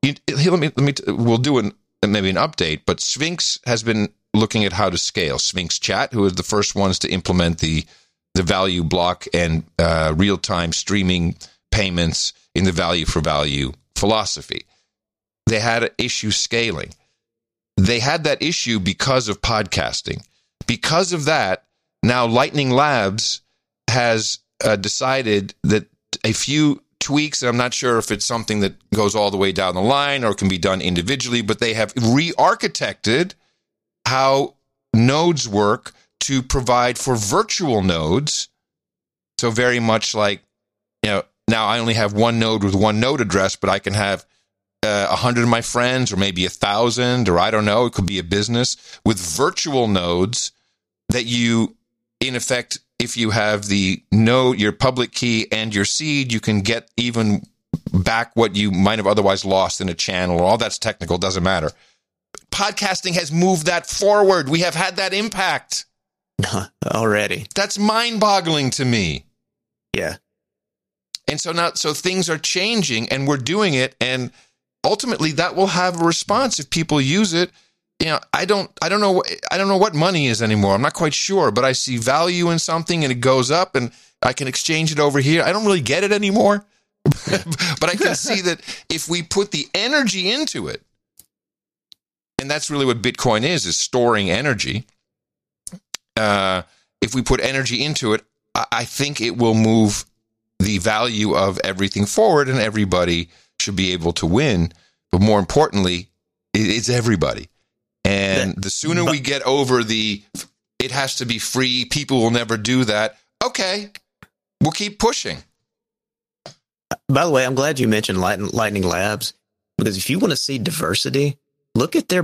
We'll do maybe an update, but Sphinx has been looking at how to scale. Sphinx Chat, who was the first ones to implement the value block and real-time streaming payments in the value for value philosophy. They had an issue scaling. They had that issue because of podcasting. Because of that, now Lightning Labs has decided that a few tweaks, and I'm not sure if it's something that goes all the way down the line or can be done individually, but they have re-architected how nodes work to provide for virtual nodes. So very much like, now I only have one node with one node address, but I can have 100 of my friends, or maybe 1,000, or I don't know, it could be a business with virtual nodes that you, in effect, if you have the node, your public key and your seed, you can get even back what you might have otherwise lost in a channel. All that's technical, doesn't matter. Podcasting has moved that forward. We have had that impact already. That's mind-boggling to me. Yeah. And so things are changing, and we're doing it. And ultimately that will have a response if people use it. You know, I don't know what money is anymore. I'm not quite sure, but I see value in something and it goes up and I can exchange it over here. I don't really get it anymore, but I can see that if we put the energy into it, and that's really what Bitcoin is storing energy. If we put energy into it, I think it will move the value of everything forward and everybody should be able to win. But more importantly, it's everybody. And the sooner we get over it has to be free, people will never do that. Okay, we'll keep pushing. By the way, I'm glad you mentioned Lightning Labs, because if you want to see diversity, look at their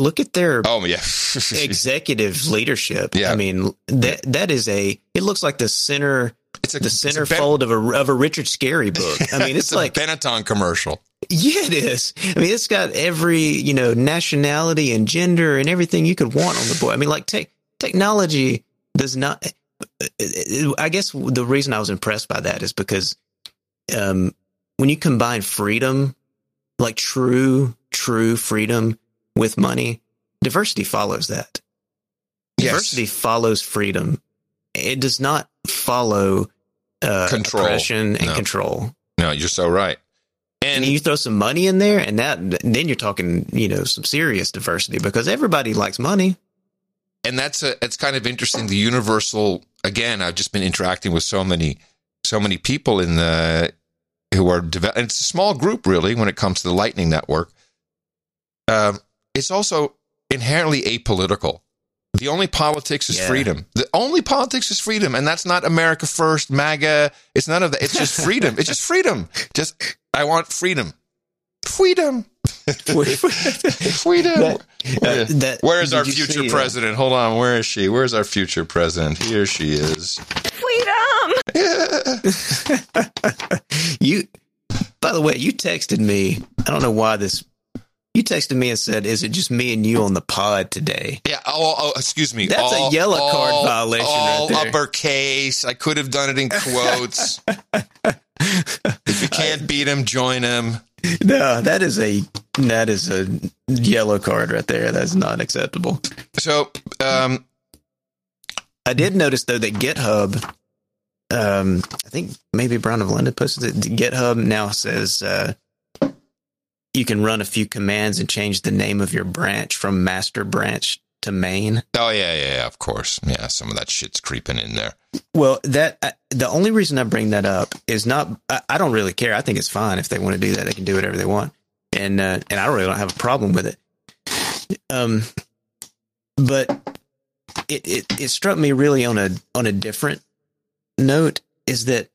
executive leadership. Yeah. I mean, that is it looks like the center. It's the centerfold of a Richard Scarry book. I mean, it's like a Benetton commercial. Yeah, it is. I mean, it's got every, nationality and gender and everything you could want on the board. I mean, like technology does not, I guess the reason I was impressed by that is because when you combine freedom, like true freedom with money, diversity follows that. Yes. Diversity follows freedom. It does not follow oppression and control. No, you're so right. And you throw some money in there, and then you're talking, some serious diversity, because everybody likes money. And it's kind of interesting. The universal, again, I've just been interacting with so many people who are developing. It's a small group, really, when it comes to the Lightning Network. It's also inherently apolitical. The only politics is freedom. The only politics is freedom, and that's not America First, MAGA. It's none of that. It's just freedom. It's just freedom. I want freedom. Freedom. Freedom. Where is our future president? Hold on. Where is she? Where's our future president? Here she is. Freedom. By the way, you texted me. I don't know why this. You texted me and said, "Is it just me and you on the pod today?" Yeah. Oh, excuse me. That's a yellow card violation right there. Uppercase. I could have done it in quotes. If you can't beat him, join him. No, that is a yellow card right there. That's not acceptable. So, I did notice though that GitHub, I think maybe Brown of London posted it. GitHub now says you can run a few commands and change the name of your branch from master branch to main. Oh yeah, of course. Yeah, some of that shit's creeping in there. Well, the only reason I bring that up is not. I don't really care. I think it's fine if they want to do that. They can do whatever they want, and I don't have a problem with it. But it struck me really on a different note, is that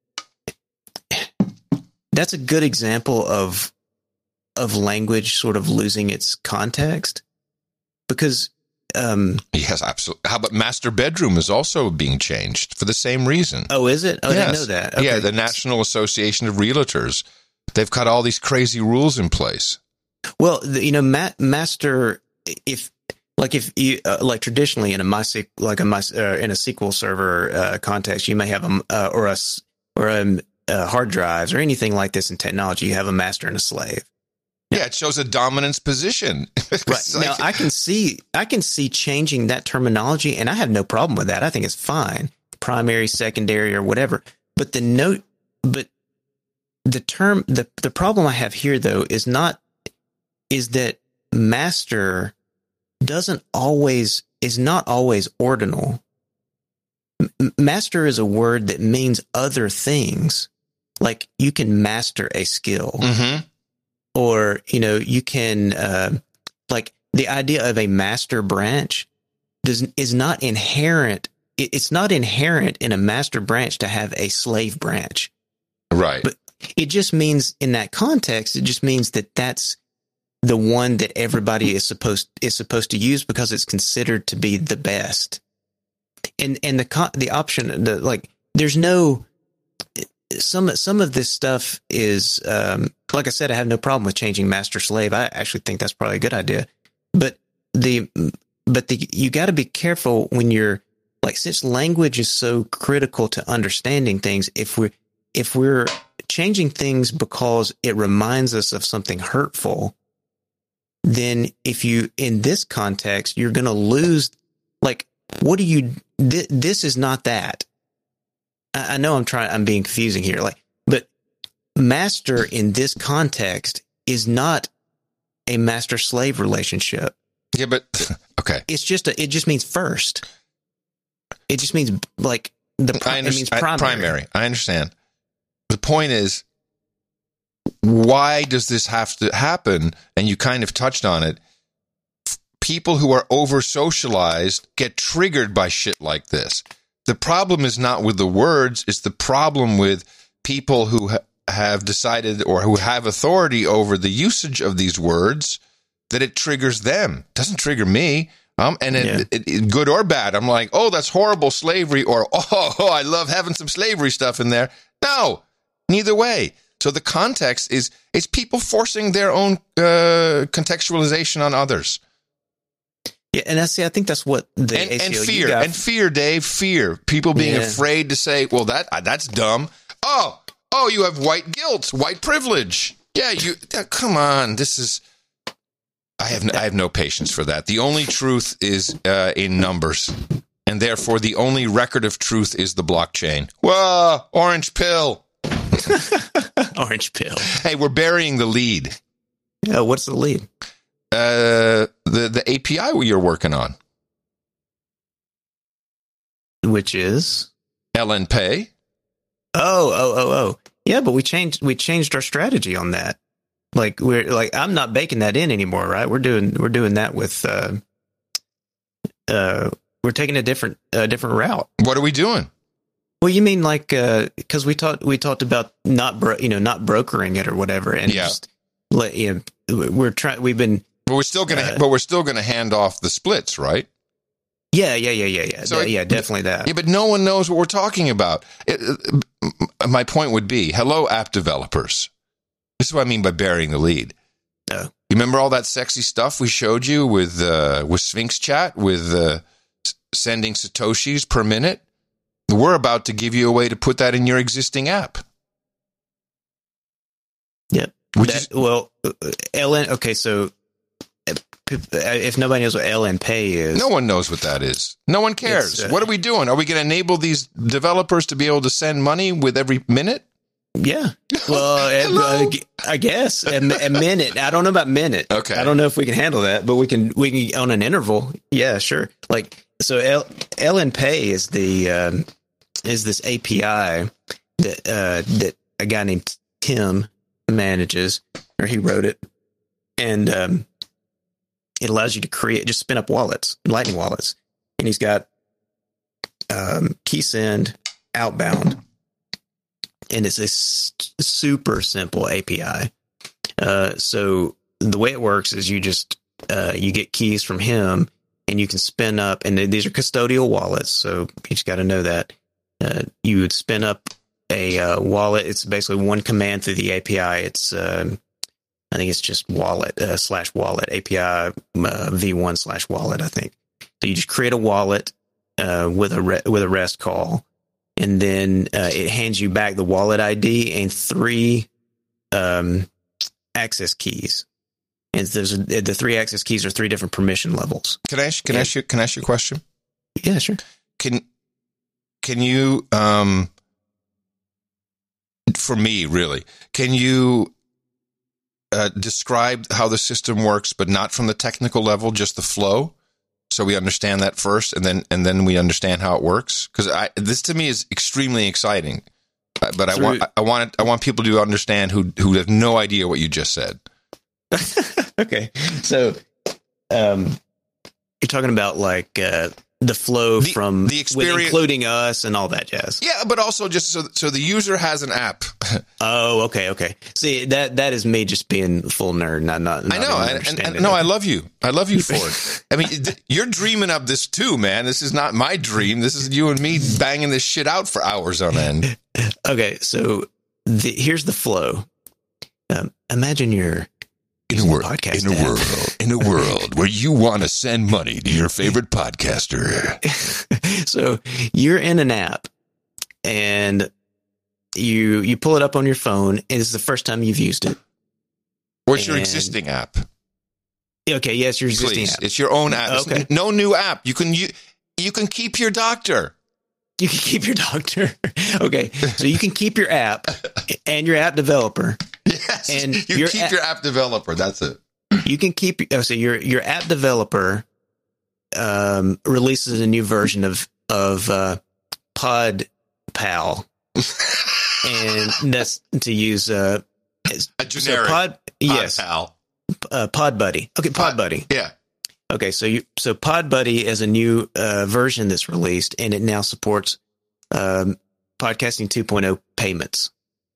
that's a good example of language sort of losing its context, because yes, absolutely. How about master bedroom is also being changed for the same reason? Oh, is it? Oh, yes. I didn't know that. Okay. Yeah, the National Association of Realtors, they've got all these crazy rules in place. Well, master, if you traditionally in a MySQL, in a SQL server context, you may have a hard drives or anything like this in technology. You have a master and a slave. Yeah, it shows a dominance position. Right. Now, I can see changing that terminology, and I have no problem with that. I think it's fine, primary, secondary, or whatever. But the problem I have here though is that master is not always ordinal. Master is a word that means other things, like you can master a skill. Mm-hmm. Or, you can, like the idea of a master branch is not inherent. It's not inherent in a master branch to have a slave branch. Right. But it just means in that context, it just means that that's the one that everybody is supposed to use because it's considered to be the best. And the option, there's no, some of this stuff is, like I said, I have no problem with changing master slave. I actually think that's probably a good idea. But you got to be careful when you're since language is so critical to understanding things. If we're changing things because it reminds us of something hurtful, then if you, in this context, you're going to lose, like, what do you, this is not that. I know I'm being confusing here, like, but master in this context is not a master-slave relationship. Yeah, but, okay. It just means first. It just means, like, it means primary. I understand. The point is, why does this have to happen? And you kind of touched on it. People who are over-socialized get triggered by shit like this. The problem is not with the words. It's the problem with people who have decided or who have authority over the usage of these words, that it triggers them. It doesn't trigger me. It, good or bad. I'm like, oh, that's horrible slavery, or, oh, I love having some slavery stuff in there. No, neither way. So the context is, it's people forcing their own contextualization on others. Yeah, and I think that's what the ACLU and fear, Dave, fear. People being afraid to say, well, that's dumb. Oh, you have white guilt, white privilege. Yeah, come on, this is. I have no patience for that. The only truth is in numbers, and therefore the only record of truth is the blockchain. Whoa, orange pill. Orange pill. Hey, we're burying the lead. Yeah, what's the lead? The API you're working on, which is LNPay. Oh. Yeah, but we changed our strategy on that. Like I'm not baking that in anymore, right? We're doing that with we're taking a different route. What are we doing? Well, you mean like because we talked about not brokering it or whatever, and just let we're trying. We've been. But we're still gonna hand off the splits, right? Yeah. So definitely that. Yeah, but no one knows what we're talking about. My point would be, hello, app developers. This is what I mean by burying the lead. No. You remember all that sexy stuff we showed you with Sphinx Chat, with sending Satoshis per minute? We're about to give you a way to put that in your existing app. Yep. LN. Okay, so if nobody knows what LNPay is, no one knows what that is. No one cares. What are we doing? Are we going to enable these developers to be able to send money with every minute? Yeah. Well, I guess a minute. I don't know about minute. Okay. I don't know if we can handle that, but we can on an interval. Yeah, sure. Like, so LNPay is this API that a guy named Tim manages, or he wrote it, and it allows you to just spin up wallets, Lightning wallets, and he's got key send, outbound. And it's a super simple API. So the way it works is you just you get keys from him, and you can spin up. And these are custodial wallets, so you just got to know that you would spin up a wallet. It's basically one command through the API. It's I think it's just wallet /wallet API v1 /wallet. I think so. You just create a wallet with a REST call. And then it hands you back the wallet ID and 3 access keys. And the 3 access keys are 3 different permission levels. Can I ask you a question? Yeah, sure. Can you for me really? Can you describe how the system works, but not from the technical level, just the flow? So we understand that first, and then we understand how it works. Because this to me is extremely exciting, but I want people to understand who have no idea what you just said. Okay, so you're talking about like the flow from the experience, including us and all that jazz. Yeah, but also just so the user has an app. Oh, okay. See, that is me just being full nerd. Not I know, and I love you. I love you for it. I mean, you're dreaming up this too, man. This is not my dream. This is you and me banging this shit out for hours on end. Okay, so here's the flow. Imagine you're in a world where you want to send money to your favorite podcaster. So you're in an app, and you pull it up on your phone, and it's the first time you've used it. What's your existing app? Okay, yes, your existing Please. app. It's your own app. Okay. No new app. You can keep your doctor. You can keep your doctor. Okay, so you can keep your app and your app developer. Yes, and you keep your app developer. That's it. You can keep. So your app developer releases a new version of PodPal, and that's to use a generic PodPal. PodBuddy. Okay, PodBuddy. Yeah. Okay, so PodBuddy is a new version that's released, and it now supports Podcasting 2.0 payments.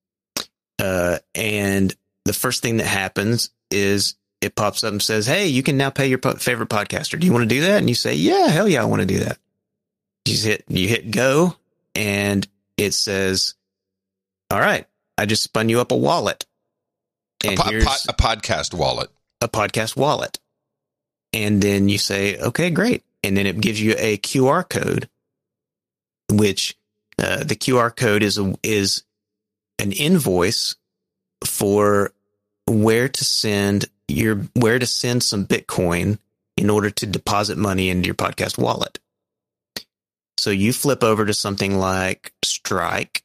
And the first thing that happens is it pops up and says, "Hey, you can now pay your favorite podcaster. Do you want to do that?" And you say, "Yeah, hell yeah, I want to do that." You hit go, and it says, "All right, I just spun you up a wallet." And here's a podcast wallet. A podcast wallet. And then you say, okay, great. And then it gives you a QR code, which the QR code is an invoice for where to send some Bitcoin in order to deposit money into your podcast wallet. So you flip over to something like Strike,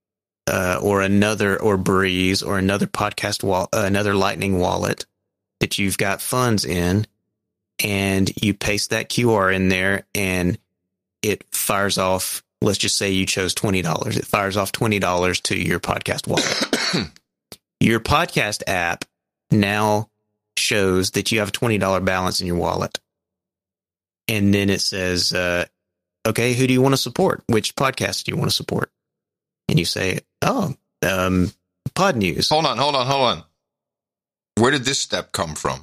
or Breeze, or another podcast another Lightning wallet that you've got funds in, and you paste that QR in there, and it fires off. Let's just say you chose $20. It fires off $20 to your podcast wallet. Your podcast app now shows that you have a $20 balance in your wallet, and then it says, "Okay, who do you want to support? Which podcast do you want to support?" And you say, Pod News. Hold on. Where did this step come from?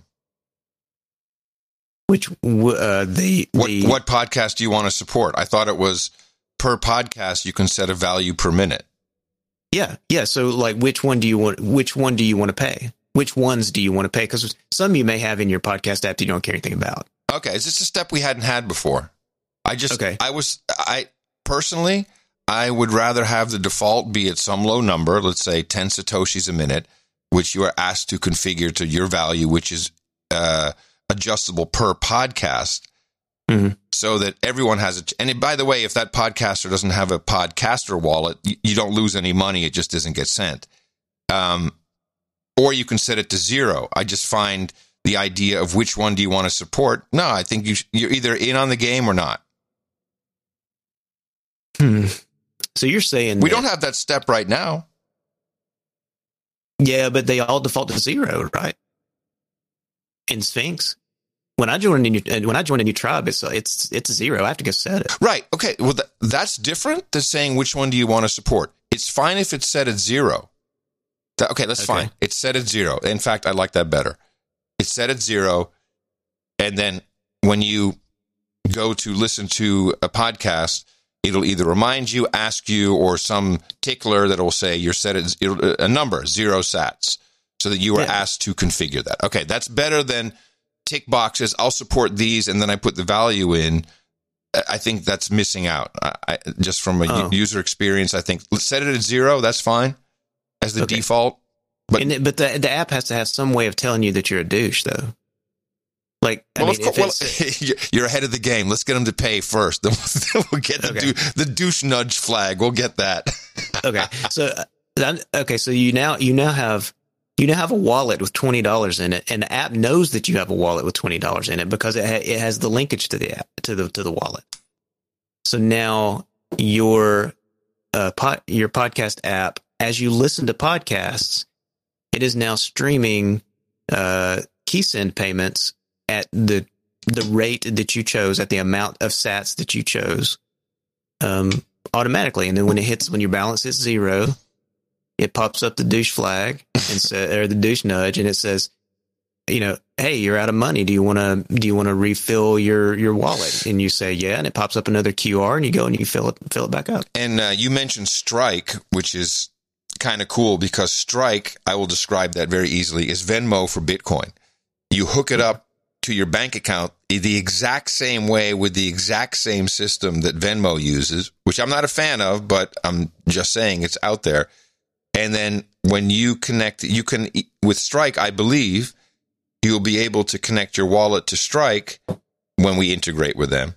What podcast do you want to support? I thought it was per podcast you can set a value per minute. Yeah. So like, which one do you want to pay? Which ones do you want to pay? Because some you may have in your podcast app that you don't care anything about. Okay, is this a step we hadn't had before? I personally, I would rather have the default be at some low number, let's say 10 Satoshis a minute, which you are asked to configure to your value, which is adjustable per podcast, so that everyone has it. And by the way, if that podcaster doesn't have a podcaster wallet, you don't lose any money. It just doesn't get sent. Or you can set it to 0. I just find the idea of which one do you want to support. No, I think you're either in on the game or not. So you're saying we don't have that step right now. Yeah, but they all default to 0, right? In Sphinx, when I join a new tribe, it's 0. I have to go set it. Right. Okay. Well, that's different than saying which one do you want to support. It's fine if it's set at 0. That's fine. It's set at 0. In fact, I like that better. It's set at 0, and then when you go to listen to a podcast, it'll either remind you, ask you, or some tickler that will say you're set at a number, 0 sats, so that you are asked to configure that. Okay, that's better than tick boxes. I'll support these, and then I put the value in. I think that's missing out. Just from a user experience, I think let's set it at 0. That's fine as the default. But the app has to have some way of telling you that you're a douche, though. Like, you're ahead of the game. Let's get them to pay first. Then we'll get the douche nudge flag. We'll get that. So you now have a wallet with $20 in it, and the app knows that you have a wallet with $20 in it because it has the linkage to the app to the wallet. So now your podcast app, as you listen to podcasts, it is now streaming key send payments at the rate that you chose, at the amount of sats that you chose, automatically. And then when your balance hits 0, it pops up the douche flag or the douche nudge, and it says, hey, you're out of money. Do you want to refill your wallet? And you say, yeah. And it pops up another QR, and you go and you fill it back up. And you mentioned Strike, which is kind of cool because Strike, I will describe that very easily, is Venmo for Bitcoin. You hook it up to your bank account the exact same way with the exact same system that Venmo uses, which I'm not a fan of, but I'm just saying it's out there. And then when you connect, you can, with Strike, I believe, you'll be able to connect your wallet to Strike when we integrate with them.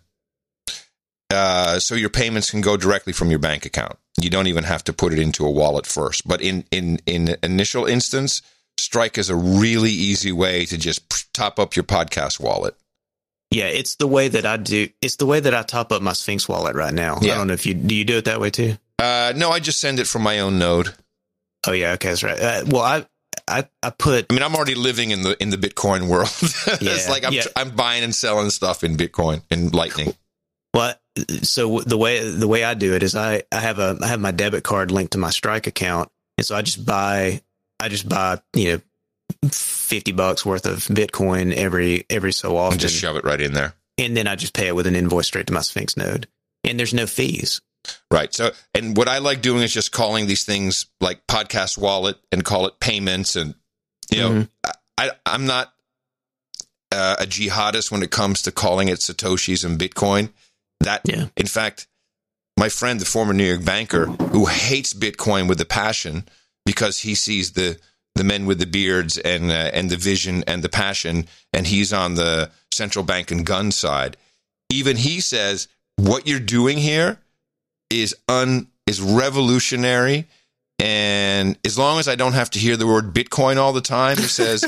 So your payments can go directly from your bank account. You don't even have to put it into a wallet first. But in initial instance, Strike is a really easy way to just top up your podcast wallet. Yeah, it's the way that I do. It's the way that I top up my Sphinx wallet right now. Yeah. I don't know if do you do it that way too? No, I just send it from my own node. Oh yeah, okay, that's right. Well, I put. I mean, I'm already living in the Bitcoin world. It's like I'm buying and selling stuff in Bitcoin and Lightning. Well, so the way I do it is I have my debit card linked to my Strike account, and so I just buy $50 worth of Bitcoin every so often. And just shove it right in there, and then I just pay it with an invoice straight to my Sphinx node, and there's no fees. Right. So, and what I like doing is just calling these things like podcast wallet and call it payments, and I'm not a jihadist when it comes to calling it Satoshis and Bitcoin. In fact, my friend, the former New York banker, who hates Bitcoin with a passion because he sees the men with the beards and the vision and the passion, and he's on the central bank and gun side. Even he says what you're doing here is revolutionary, and as long as I don't have to hear the word Bitcoin all the time, he says,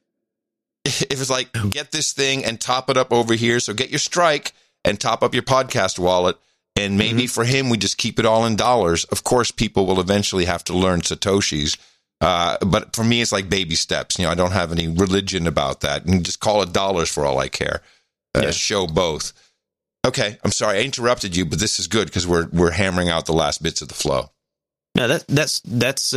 if it's like, get this thing and top it up over here, so get your Strike and top up your podcast wallet, and maybe for him, we just keep it all in dollars. Of course, people will eventually have to learn Satoshis, but for me, it's like baby steps. I don't have any religion about that, and just call it dollars for all I care. Show both. Okay, I'm sorry I interrupted you, but this is good because we're hammering out the last bits of the flow. No, that's it. That's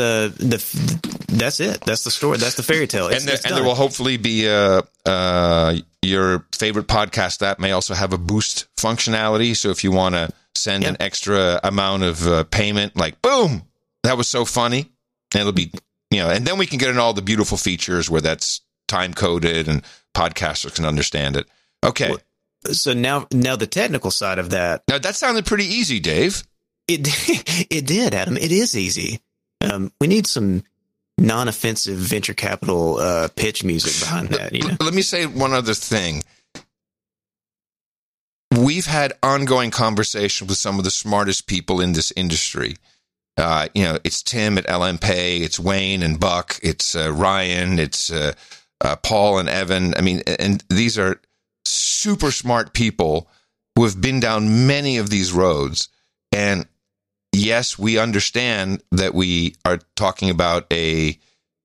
the story. That's the fairy tale. And there will hopefully be your favorite podcast app may also have a boost functionality. So if you want to send an extra amount of payment, like boom, that was so funny, and it'll be and then we can get in all the beautiful features where that's time coded and podcasters can understand it. Okay. Well, so now the technical side of that. Now that sounded pretty easy, Dave. It did, Adam. It is easy. We need some non-offensive venture capital pitch music behind that. Let me say one other thing. We've had ongoing conversations with some of the smartest people in this industry. It's Tim at LMPay, it's Wayne and Buck, it's Ryan, it's Paul and Evan. I mean, and these are super smart people who have been down many of these roads. And yes, we understand that we are talking about a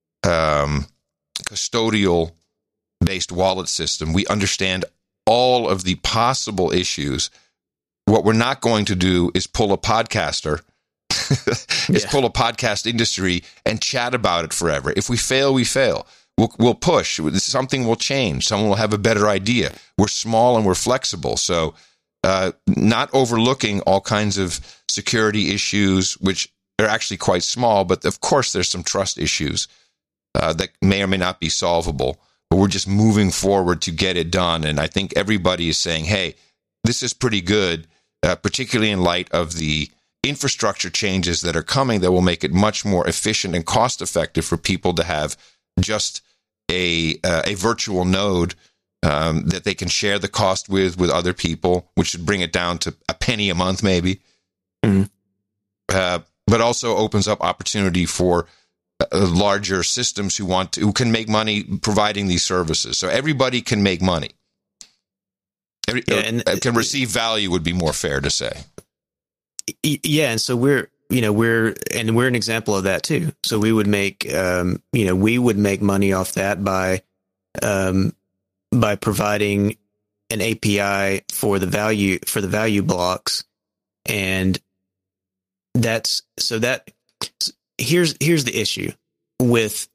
custodial-based wallet system. We understand all of the possible issues. What we're not going to do is pull a podcaster, pull a podcast industry and chat about it forever. If we fail, we fail. We'll push. Something will change. Someone will have a better idea. We're small and we're flexible. So not overlooking all kinds of security issues, which are actually quite small, but of course there's some trust issues that may or may not be solvable. But we're just moving forward to get it done. And I think everybody is saying, hey, this is pretty good, particularly in light of the infrastructure changes that are coming that will make it much more efficient and cost effective for people to have just a virtual node that they can share the cost with other people, which would bring it down to a penny a month, maybe. But also opens up opportunity for larger systems who can make money providing these services. So everybody can make money. Can receive value would be more fair to say. Yeah, and so we're an example of that too. So we would make money off that by providing an API for the value blocks, and here's the issue with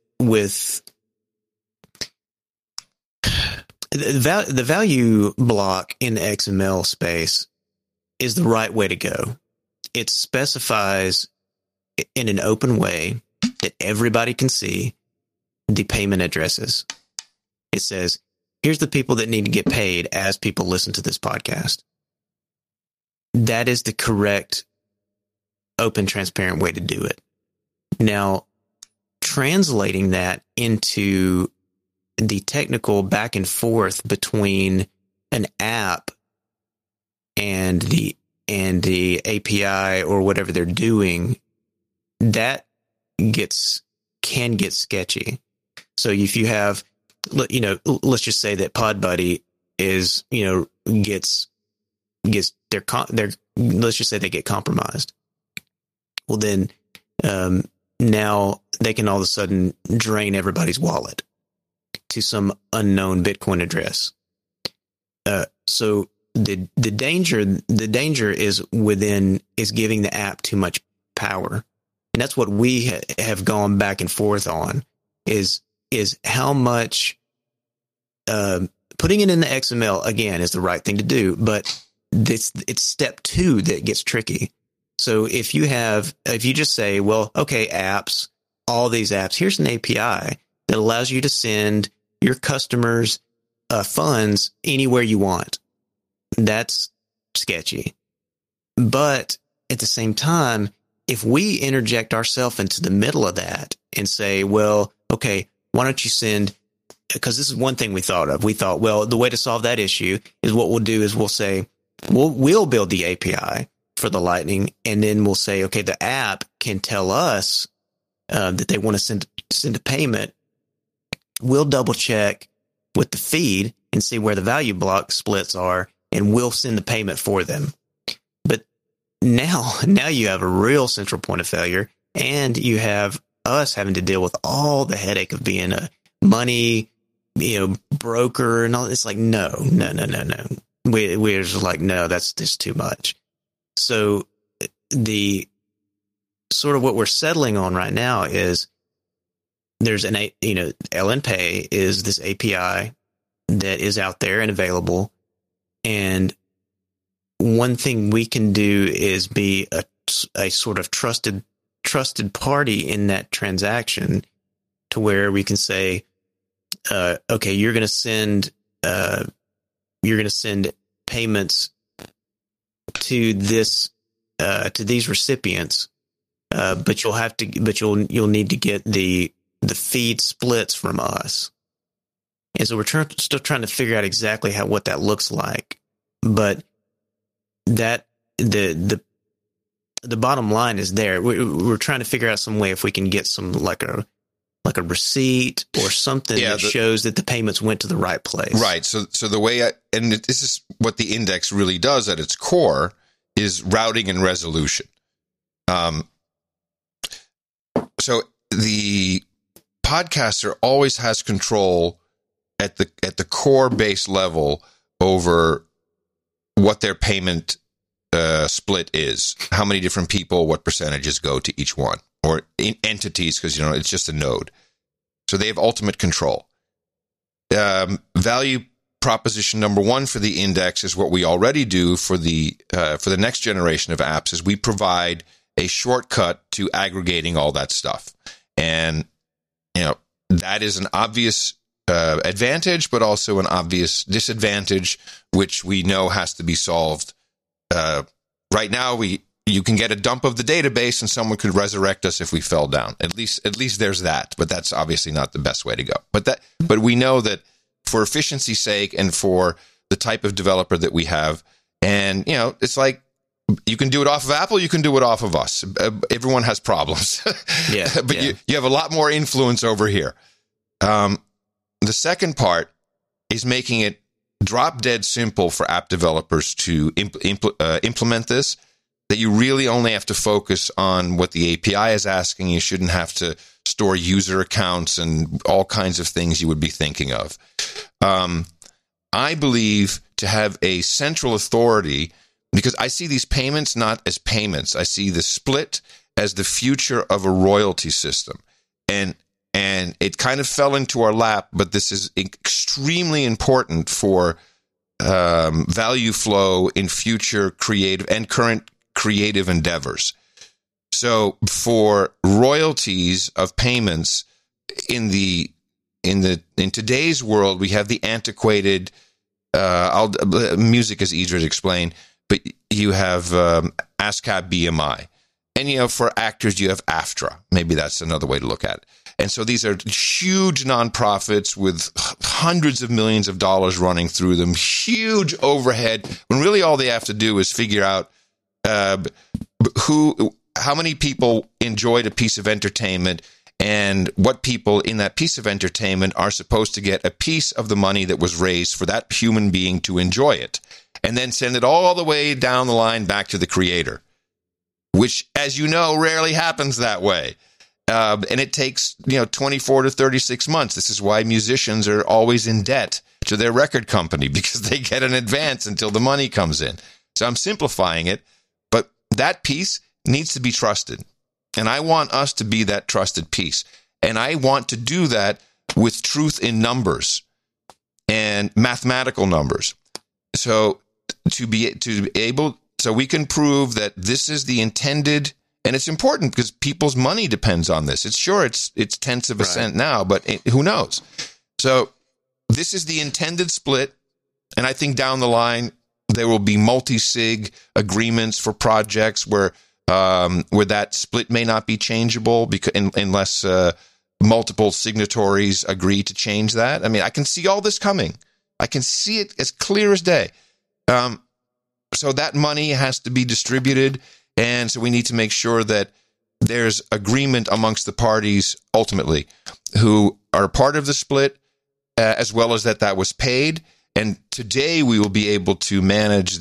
the value block in the XML space is the right way to go. It specifies in an open way that everybody can see the payment addresses. It says, here's the people that need to get paid as people listen to this podcast. That is the correct, open, transparent way to do it. Now, translating that into the technical back and forth between an app and the API or whatever they're doing, that can get sketchy. So if you have, let's just say that PodBuddy is, gets let's just say they get compromised. Well, then, now they can all of a sudden drain everybody's wallet to some unknown Bitcoin address. So the danger is giving the app too much power. And that's what we have gone back and forth on is how much, putting it in the XML again is the right thing to do, but it's step 2 that gets tricky. So if you just say, well, okay, apps, all these apps, here's an API that allows you to send your customers funds anywhere you want. That's sketchy. But at the same time, if we interject ourselves into the middle of that and say, well, okay, why don't you send, because this is one thing we thought of. We thought, well, the way to solve that issue is what we'll do is we'll say, we'll build the API for the Lightning, and then we'll say, okay, the app can tell us that they want to send a payment. We'll double check with the feed and see where the value block splits are, and we'll send the payment for them. But now you have a real central point of failure, and you have us having to deal with all the headache of being a money, broker and all. It's like, no. We're just like, no, that's just too much. So the sort of what we're settling on right now is there's LNPay is this API that is out there and available. And one thing we can do is be a sort of trusted party in that transaction, to where we can say, okay, you're going to send payments to these recipients, but you'll need to get the feed splits from us. And so we're still trying to figure out exactly what that looks like. But that the bottom line is there. We're trying to figure out some way if we can get some like a receipt or something that shows that the payments went to the right place. Right. So the way this is what the index really does at its core is routing and resolution. So the podcaster always has control at the core base level over what their payment split is, how many different people, what percentages go to each one, or entities, because it's just a node. So they have ultimate control. Value proposition number 1 for the index is what we already do for the next generation of apps, is we provide a shortcut to aggregating all that stuff. And that is an obvious advantage, but also an obvious disadvantage, which we know has to be solved. Right now, you can get a dump of the database, and someone could resurrect us if we fell down. At least there's that, but that's obviously not the best way to go. But we know that for efficiency's sake and for the type of developer that we have, and it's like, you can do it off of Apple, you can do it off of us. Everyone has problems. Yeah, but yeah. You have a lot more influence over here. The second part is making it drop dead simple for app developers to implement this, that you really only have to focus on what the API is asking. You shouldn't have to store user accounts and all kinds of things you would be thinking of. I believe to have a central authority, because I see these payments not as payments. I see the split as the future of a royalty system. And it kind of fell into our lap, but this is extremely important for value flow in future creative and current creative endeavors. So for royalties of payments in the in today's world, we have the antiquated. Music is easier to explain, but you have ASCAP BMI, and for actors you have AFTRA. Maybe that's another way to look at it. And so these are huge nonprofits with hundreds of millions of dollars running through them, huge overhead, when really all they have to do is figure out how many people enjoyed a piece of entertainment and what people in that piece of entertainment are supposed to get a piece of the money that was raised for that human being to enjoy it, and then send it all the way down the line back to the creator, which, as you know, rarely happens that way. And it takes, 24 to 36 months. This is why musicians are always in debt to their record company, because they get an advance until the money comes in. So I'm simplifying it, but that piece needs to be trusted. And I want us to be that trusted piece. And I want to do that with truth in numbers and mathematical numbers. So to be able, so we can prove that this is the intended. And it's important because people's money depends on this. It's tenths of a cent now, but who knows? So this is the intended split. And I think down the line, there will be multi-sig agreements for projects where that split may not be changeable unless multiple signatories agree to change that. I mean, I can see all this coming. I can see it as clear as day. So that money has to be distributed. And so we need to make sure that there's agreement amongst the parties ultimately who are part of the split, as well as that was paid. And today we will be able to manage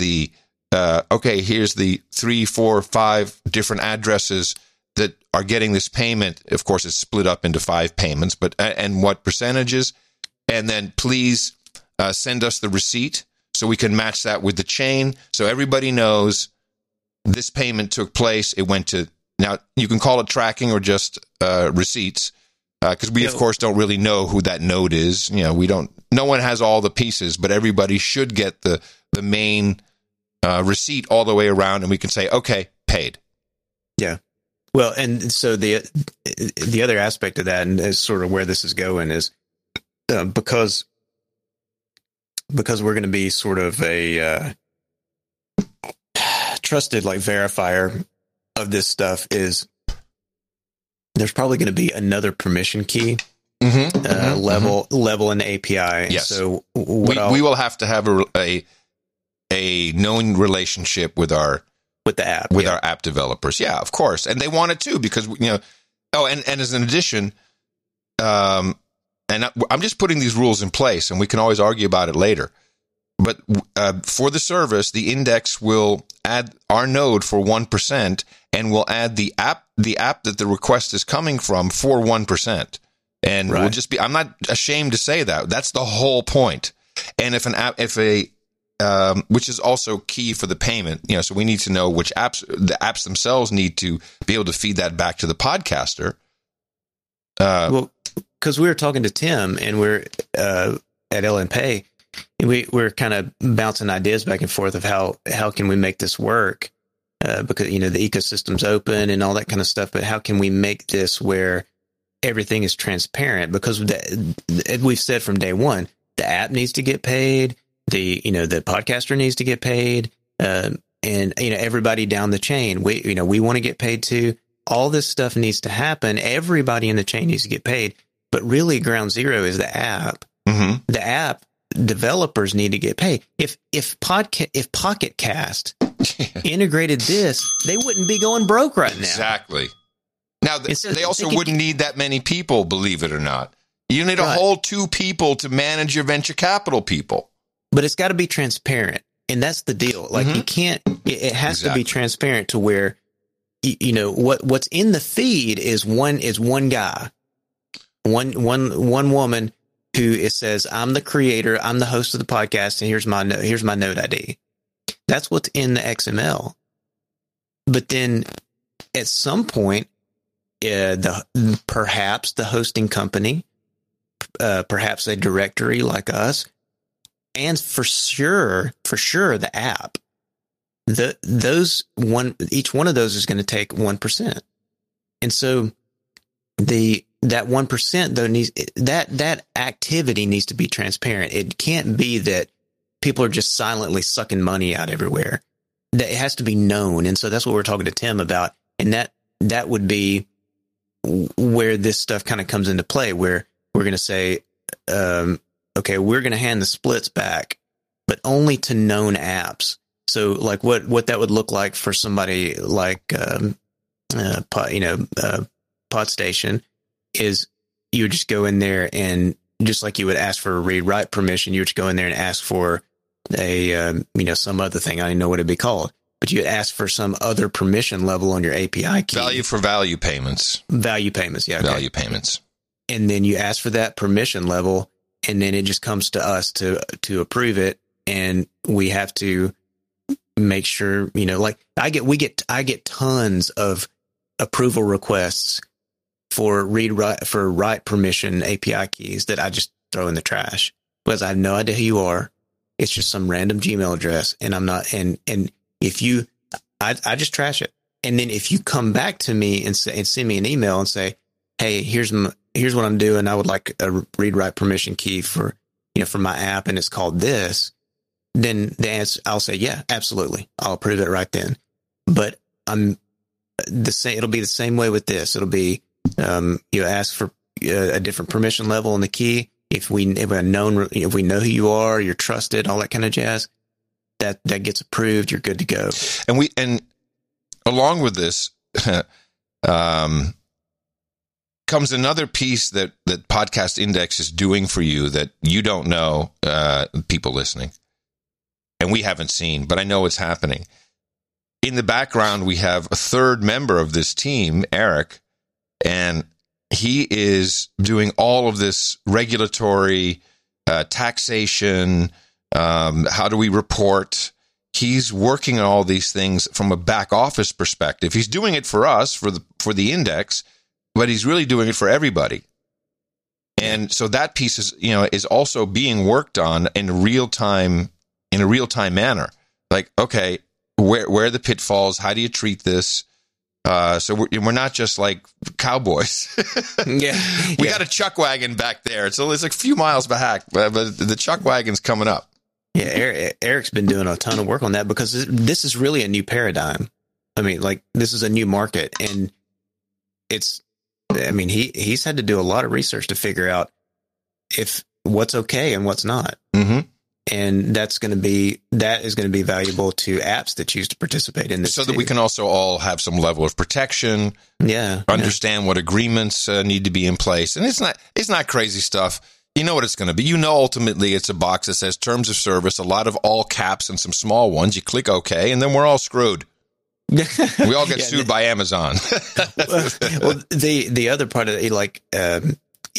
here's the 3, 4, 5 different addresses that are getting this payment. Of course, it's split up into 5 payments, and what percentages. And then please send us the receipt so we can match that with the chain so everybody knows this payment took place. It went to, now you can call it tracking or just receipts, because we of course don't really know who that node is. No one has all the pieces, but everybody should get the main receipt all the way around, and we can say, okay, paid. Yeah. Well, and so the other aspect of that, and is sort of where this is going, is because we're going to be sort of a trusted verifier of this stuff, is there's probably going to be another permission key level in the API. Yes. So we will have to have a known relationship with our app, our app developers. Yeah, of course. And they want it too, because, and as an addition, and I'm just putting these rules in place, and we can always argue about it later. But for the service, the index will add our node for 1%, and we'll add the app that the request is coming from for 1%. And we'll just be, I'm not ashamed to say that. That's the whole point. And which is also key for the payment, so we need to know which the apps themselves need to be able to feed that back to the podcaster. Well, because we were talking to Tim, and we're at LNPay, and we're kind of bouncing ideas back and forth of how can we make this work, because the ecosystem's open and all that kind of stuff. But how can we make this where everything is transparent? Because we've said from day one, the app needs to get paid, the podcaster needs to get paid, and everybody down the chain. We want to get paid too. All this stuff needs to happen. Everybody in the chain needs to get paid. But really, ground zero is the app. Mm-hmm. The app developers need to get paid. If Pocket Cast integrated this, they wouldn't be going broke right now. Exactly. Now, they also wouldn't need that many people, believe it or not. You need a whole 2 people to manage your venture capital people. But it's got to be transparent, and that's the deal. You can't. It has to be transparent to where, what's in the feed is one guy, one woman who says, "I'm the creator, I'm the host of the podcast, and here's my node ID." That's what's in the XML. But then, at some point, perhaps the hosting company, perhaps a directory like us, and for sure the app, each one of those is going to take 1%. And so the that 1% though that activity needs to be transparent. It can't be that people are just silently sucking money out everywhere. That it has to be known. And so that's what we're talking to Tim about. And that would be where this stuff kind of comes into play, where we're going to say, okay, we're going to hand the splits back, but only to known apps. So like what that would look like for somebody like, Podstation is you would just go in there and just like you would ask for a read write permission, you would just go in there and ask for a, some other thing. I don't know what it'd be called, but you ask for some other permission level on your API key. Value payments. Yeah. Okay. Value payments. And then you ask for that permission level, and then it just comes to us to approve it. And we have to make sure, I get tons of approval requests for write permission API keys that I just throw in the trash because I have no idea who you are. It's just some random Gmail address, and I'm not. And if you, I just trash it. And then if you come back to me and send me an email and say, hey, here's what I'm doing. I would like a read write permission key for my app, and it's called this. Then I'll say, yeah, absolutely. I'll approve it right then. But it'll be the same way with this. It'll be, you ask for a different permission level on the key. If we know who you are, you're trusted, all that kind of jazz, that gets approved, you're good to go. And along with this, comes another piece that Podcast Index is doing for you that you don't know, people listening. And we haven't seen, but I know it's happening. In the background, we have a third member of this team, Eric, and he is doing all of this regulatory, taxation, how do we report? He's working on all these things from a back office perspective. He's doing it for us, for the index, but he's really doing it for everybody. And so that piece is also being worked on in a real time manner. Like, okay, where are the pitfalls? How do you treat this? So we're not just like cowboys. Yeah, we got a chuck wagon back there. It's a few miles back, but the chuck wagon's coming up. Yeah, Eric's been doing a ton of work on that because this is really a new paradigm. I mean, like this is a new market, and he's had to do a lot of research to figure out if what's okay and what's not. Mm-hmm. And that is going to be valuable to apps that choose to participate in this, so that we can also all have some level of protection. Yeah, understand what agreements need to be in place, and it's not crazy stuff. You know what it's going to be. Ultimately, it's a box that says terms of service, a lot of all caps and some small ones. You click OK, and then we're all screwed. We all get sued by Amazon. Well, the other part of it,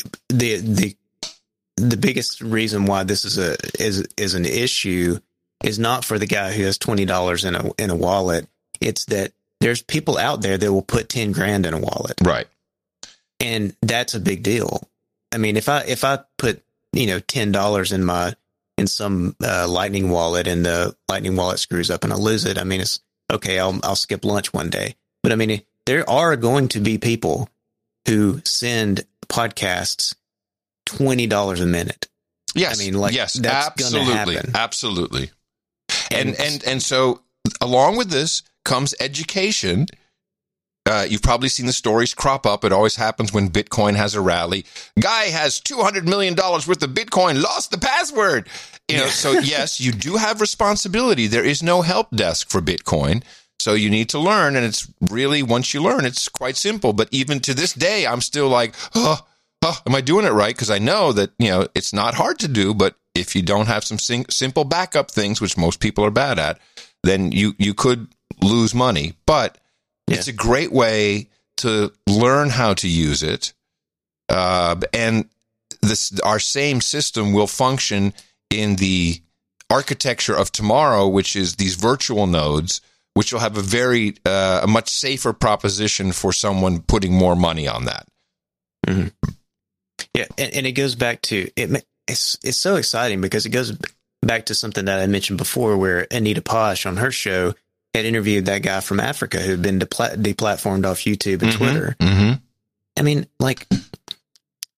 the biggest reason why this is an issue is not for the guy who has $20 in a wallet. It's that there's people out there that will put 10 grand in a wallet. Right. And that's a big deal. I mean, if I put, $10 in some Lightning wallet and the Lightning wallet screws up and I lose it, I mean, it's okay. I'll skip lunch one day. But I mean, there are going to be people who send podcasts $20 a minute. Yes. I mean, yes, that's absolutely. Gonna happen. Absolutely. And so along with this comes education. You've probably seen the stories crop up. It always happens when Bitcoin has a rally. Guy has $200 million worth of Bitcoin, lost the password. So yes, you do have responsibility. There is no help desk for Bitcoin. So you need to learn. And it's really, once you learn, it's quite simple. But even to this day, I'm still like, am I doing it right? Because I know that, it's not hard to do. But if you don't have some simple backup things, which most people are bad at, then you could lose money. But it's a great way to learn how to use it. And our same system will function in the architecture of tomorrow, which is these virtual nodes, which will have a much safer proposition for someone putting more money on that. Mm-hmm. Yeah, and it goes back to it's so exciting because it goes back to something that I mentioned before, where Anita Posh on her show had interviewed that guy from Africa who had been deplatformed off YouTube and Twitter. Mm-hmm. I mean, like,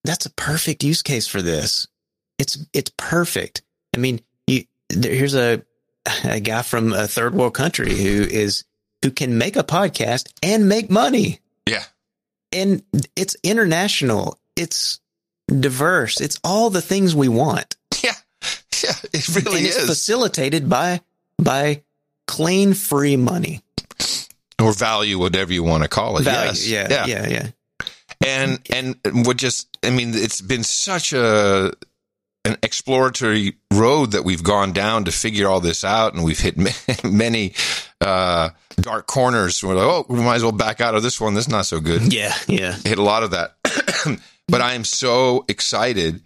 that's a perfect use case for this. It's perfect. I mean, here's a guy from a third world country who can make a podcast and make money. Yeah. And it's international. It's diverse. It's all the things we want. Yeah. Yeah, it really and is. It's facilitated by clean, free money. Or value, whatever you want to call it. Value, Yes. yeah. And it's been such an exploratory road that we've gone down to figure all this out, and we've hit many dark corners. We're like, we might as well back out of this one. This is not so good. Yeah. Hit a lot of that. But I am so excited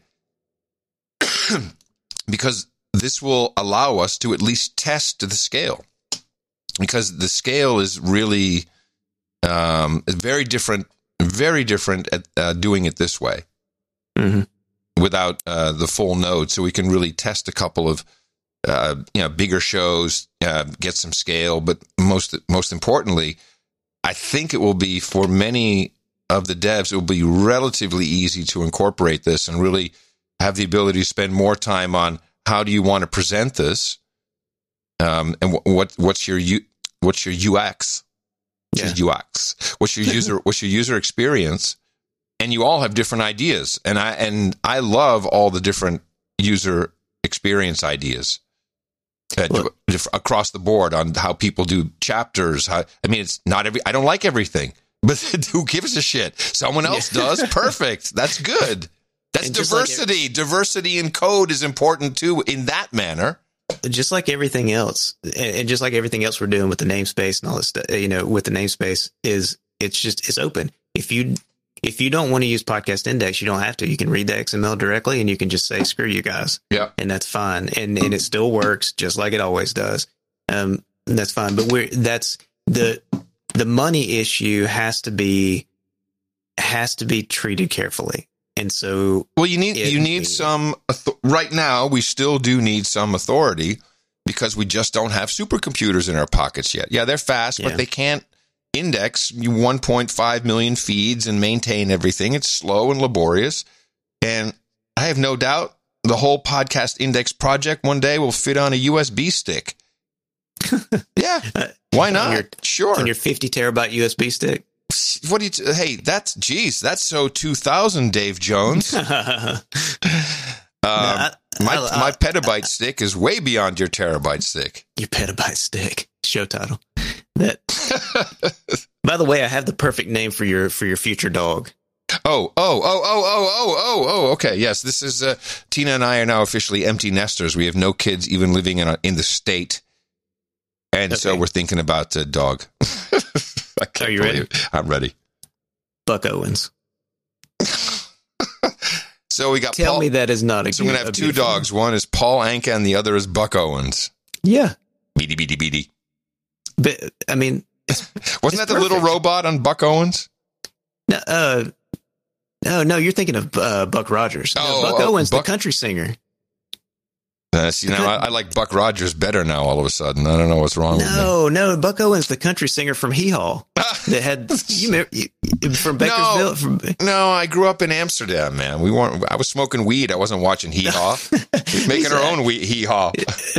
because this will allow us to at least test the scale. Because the scale is really very different at doing it this way, without the full node. So we can really test a couple of bigger shows, get some scale. But most importantly, I think it will be, for many of the devs, it will be relatively easy to incorporate this and really have the ability to spend more time on how do you want to present this, and what's your UX. UX. What's your user experience? And you all have different ideas, and I love all the different user experience ideas across the board on how people do chapters. It's not I don't like everything, but who gives a shit? Someone else does. Perfect. That's good. That's diversity. Diversity in code is important too in that manner. Just like everything else, and just like everything else we're doing with the namespace and all this stuff, with the namespace it's open. If you don't want to use Podcast Index, you don't have to. You can read the XML directly, and you can just say, screw you guys. Yeah. And that's fine. And it still works just like it always does. That's fine. But that's the money issue has to be treated carefully. And so, well, you need some, right now, we still do need some authority because we just don't have supercomputers in our pockets yet. Yeah, they're fast, but they can't index 1.5 million feeds and maintain everything. It's slow and laborious. And I have no doubt the whole Podcast Index project one day will fit on a USB stick. Yeah. Why not? On your 50 terabyte USB stick. What do you? Hey, that's so 2000, Dave Jones. My petabyte stick is way beyond your terabyte stick. Your petabyte stick. Show title. That. By the way, I have the perfect name for your future dog. Oh! Okay, yes, this is Tina and I are now officially empty nesters. We have no kids even living in the state, and so we're thinking about a dog. Are you ready? I'm ready. Buck Owens. So we got. Tell me that is not a. So we're gonna have two dogs. One is Paul Anka, and the other is BuckOwens. Yeah. Beady. But I mean, wasn't that the little robot on Buck Owens? No, you're thinking of Buck Rogers. Buck Owens, the country singer. I like Buck Rogers better now. All of a sudden, I don't know what's wrong with me. No, Buck Owens, the country singer from Hee Haw, that had from Bakersville. No, I grew up in Amsterdam, man. I was smoking weed. I wasn't watching Hee Haw. Making our own Hee Haw.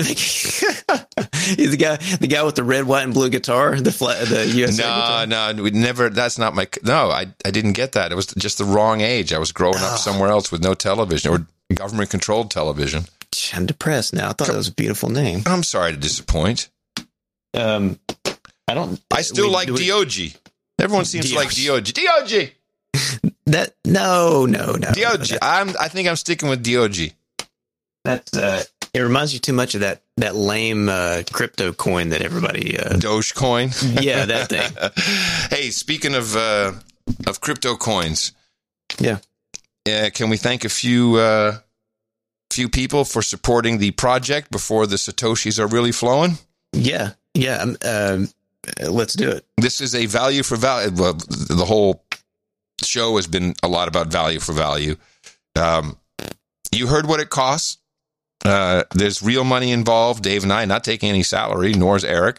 He's the guy with the red, white, and blue guitar. The USA guitar. No, we never. That's not my. No, I didn't get that. It was just the wrong age. I was growing up somewhere else with no television or government-controlled television. I'm depressed now. I thought that was a beautiful name. I'm sorry to disappoint. I still like Diogi. Everyone seems to like Diogi. Diogi. No. Diogi. I think I'm sticking with Diogi. That's it reminds you too much of that lame crypto coin that everybody Dogecoin. Yeah, that thing. Hey, speaking of crypto coins. Yeah. Can we thank a few people for supporting the project before the Satoshis are really flowing? Yeah. Let's do it. This is a value for value. Well, the whole show has been a lot about value for value. You heard what it costs. There's real money involved. Dave and I not taking any salary, nor is Eric.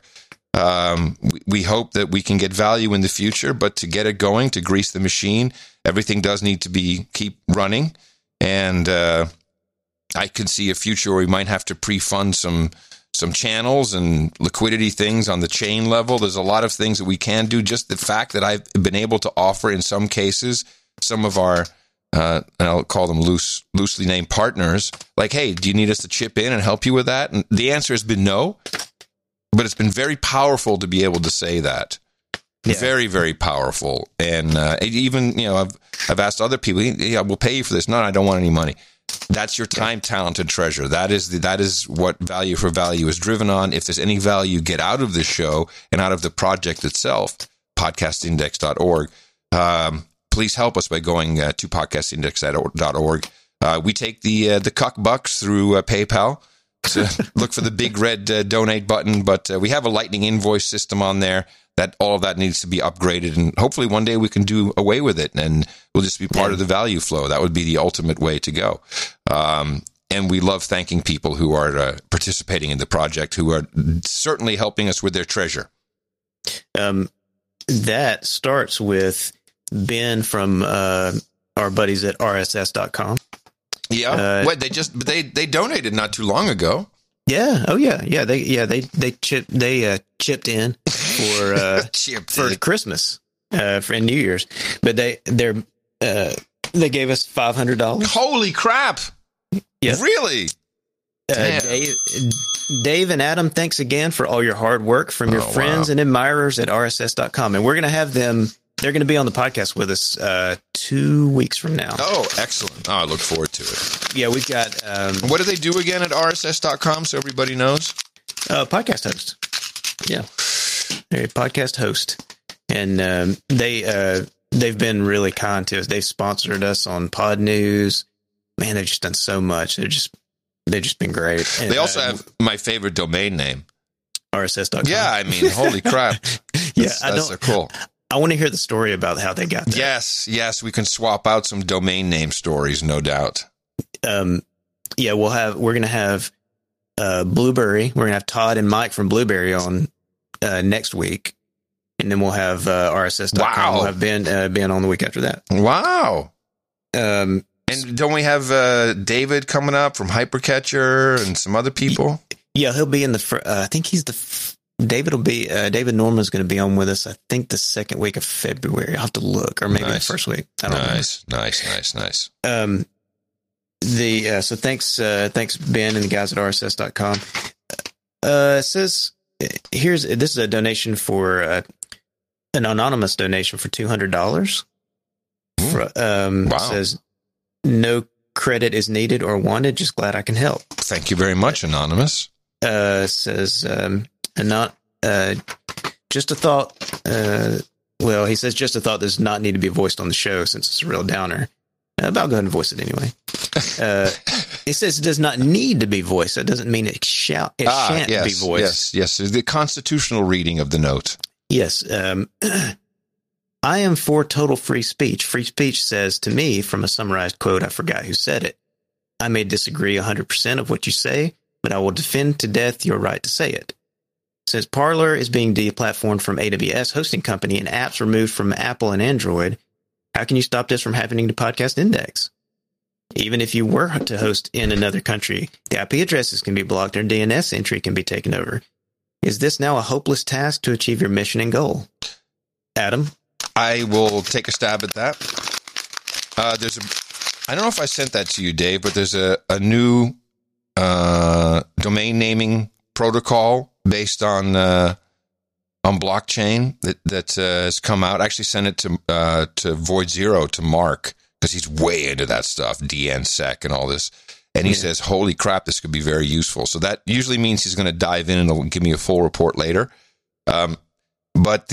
We hope that we can get value in the future, but to get it going, to grease the machine, everything does need to keep running. And I can see a future where we might have to pre-fund some channels and liquidity things on the chain level. There's a lot of things that we can do. Just the fact that I've been able to offer, in some cases, some of our, and I'll call them loosely named partners, like, hey, do you need us to chip in and help you with that? And the answer has been no, but it's been very powerful to be able to say that. Yeah. Very, very powerful. And even, I've asked other people, yeah, we'll pay you for this. No, I don't want any money. That's your time, talent, and treasure. That is what Value for Value is driven on. If there's any value you get out of this show and out of the project itself, podcastindex.org, please help us by going to podcastindex.org. We take the cuck bucks through PayPal. So look for the big red donate button, but we have a lightning invoice system on there. That all of that needs to be upgraded, and hopefully one day we can do away with it, and we'll just be part of the value flow. That would be the ultimate way to go. And we love thanking people who are participating in the project, who are certainly helping us with their treasure. That starts with Ben from our buddies at RSS.com. Yeah, they donated not too long ago. Yeah. Oh yeah. Yeah. They chipped in for Christmas, for New Year's, but they gave us $500. Holy crap! Yeah. Really? Dave and Adam, thanks again for all your hard work from your friends and admirers at RSS.com. And we're going to have them. They're going to be on the podcast with us 2 weeks from now. Oh, excellent. Oh, I look forward to it. Yeah, we've got... what do they do again at RSS.com so everybody knows? Podcast host. Yeah. They're a podcast host. And they've been really kind to us. They've sponsored us on Pod News. Man, they've just done so much. They've just been great. And, they also have my favorite domain name. RSS.com. Yeah, I mean, holy crap. That's so cool. I want to hear the story about how they got there. Yes, we can swap out some domain name stories, no doubt. Yeah, we're going to have Blueberry. We're going to have Todd and Mike from Blueberry on next week, and then we'll have RSS.com. Wow. We'll have Ben on the week after that. Wow. And don't we have David coming up from Hypercatcher and some other people? Yeah, he'll be in the. I think he's the. David Norman's going to be on with us, I think, the second week of February. I'll have to look, or maybe the first week. I don't know. Nice. So thanks, Ben and the guys at RSS.com. It says, this is a donation for, an anonymous donation for $200. Wow. Says, no credit is needed or wanted, just glad I can help. Thank you very much, Anonymous. Says, just a thought. He says just a thought does not need to be voiced on the show since it's a real downer. But I'll go ahead and voice it anyway. It says it does not need to be voiced. That doesn't mean it shan't be voiced. Yes. The constitutional reading of the note. Yes. I am for total free speech. Free speech says to me, from a summarized quote, I forgot who said it, I may disagree 100% of what you say, but I will defend to death your right to say it. Since Parler is being deplatformed from AWS hosting company and apps removed from Apple and Android, how can you stop this from happening to Podcast Index? Even if you were to host in another country, the IP addresses can be blocked and DNS entry can be taken over. Is this now a hopeless task to achieve your mission and goal? Adam? I will take a stab at that. I don't know if I sent that to you, Dave, but there's a new domain naming protocol based on blockchain that has come out. I actually sent it to Void Zero, to Mark, because he's way into that stuff, DNSEC and all this. And he says, holy crap, this could be very useful. So that usually means he's going to dive in and he'll give me a full report later. But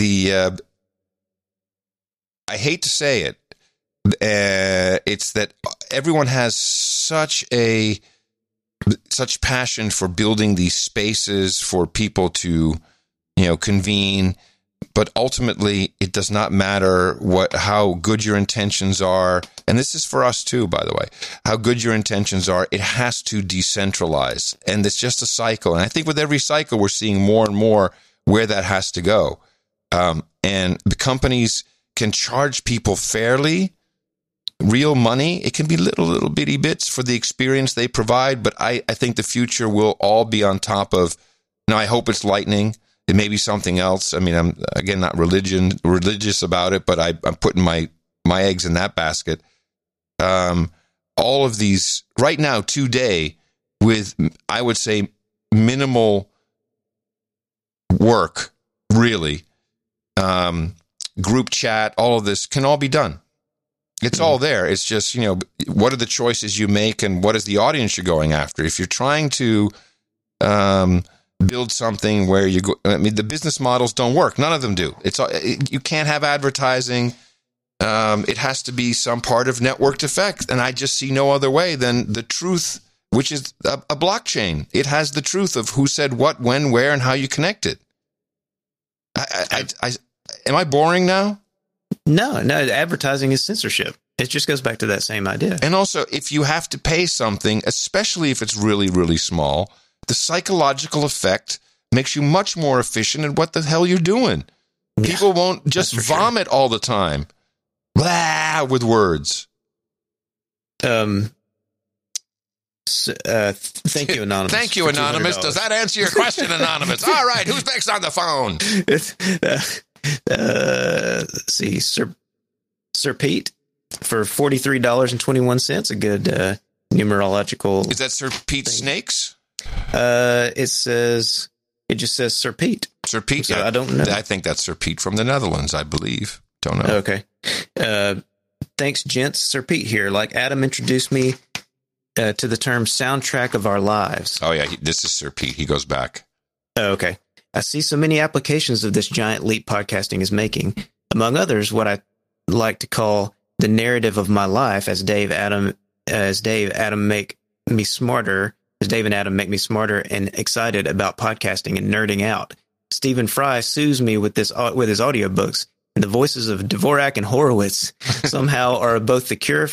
I hate to say it, it's that everyone has such passion for building these spaces for people to, convene, but ultimately it does not matter how good your intentions are. And this is for us too, by the way, how good your intentions are. It has to decentralize, and it's just a cycle. And I think with every cycle, we're seeing more and more where that has to go. And the companies can charge people fairly, real money. It can be little bitty bits for the experience they provide, but I think the future will all be on top of, I hope it's Lightning. It may be something else. I mean, I'm, again, not religious about it, but I'm putting my eggs in that basket. All of these, right now, today, with, I would say, minimal work, really, group chat, all of this can all be done. It's all there. It's just, what are the choices you make and what is the audience you're going after? If you're trying to build something where you go, the business models don't work. None of them do. You can't have advertising. It has to be some part of networked effect. And I just see no other way than the truth, which is a blockchain. It has the truth of who said what, when, where, and how you connect it. Am I boring now? No, advertising is censorship. It just goes back to that same idea. And also, if you have to pay something, especially if it's really, really small, the psychological effect makes you much more efficient at what the hell you're doing. Yeah, people won't just vomit all the time. Blah, with words. Thank you, Anonymous. Thank you, Anonymous. Does that answer your question, Anonymous? All right, who's next on the phone? Let's see, Sir Pete for $43.21. A good numerological. Is that Sir Pete Snakes? It just says Sir Pete. Sir Pete. So I don't know. I think that's Sir Pete from the Netherlands, I believe. Don't know. Okay. Thanks, gents. Sir Pete here. Like Adam introduced me to the term soundtrack of our lives. Oh, yeah. This is Sir Pete. He goes back. Oh, okay. I see so many applications of this giant leap podcasting is making. Among others, what I like to call the narrative of my life as Dave and Adam make me smarter and excited about podcasting and nerding out. Stephen Fry soothes me with his audiobooks, and the voices of Dvorak and Horowitz somehow are both a cure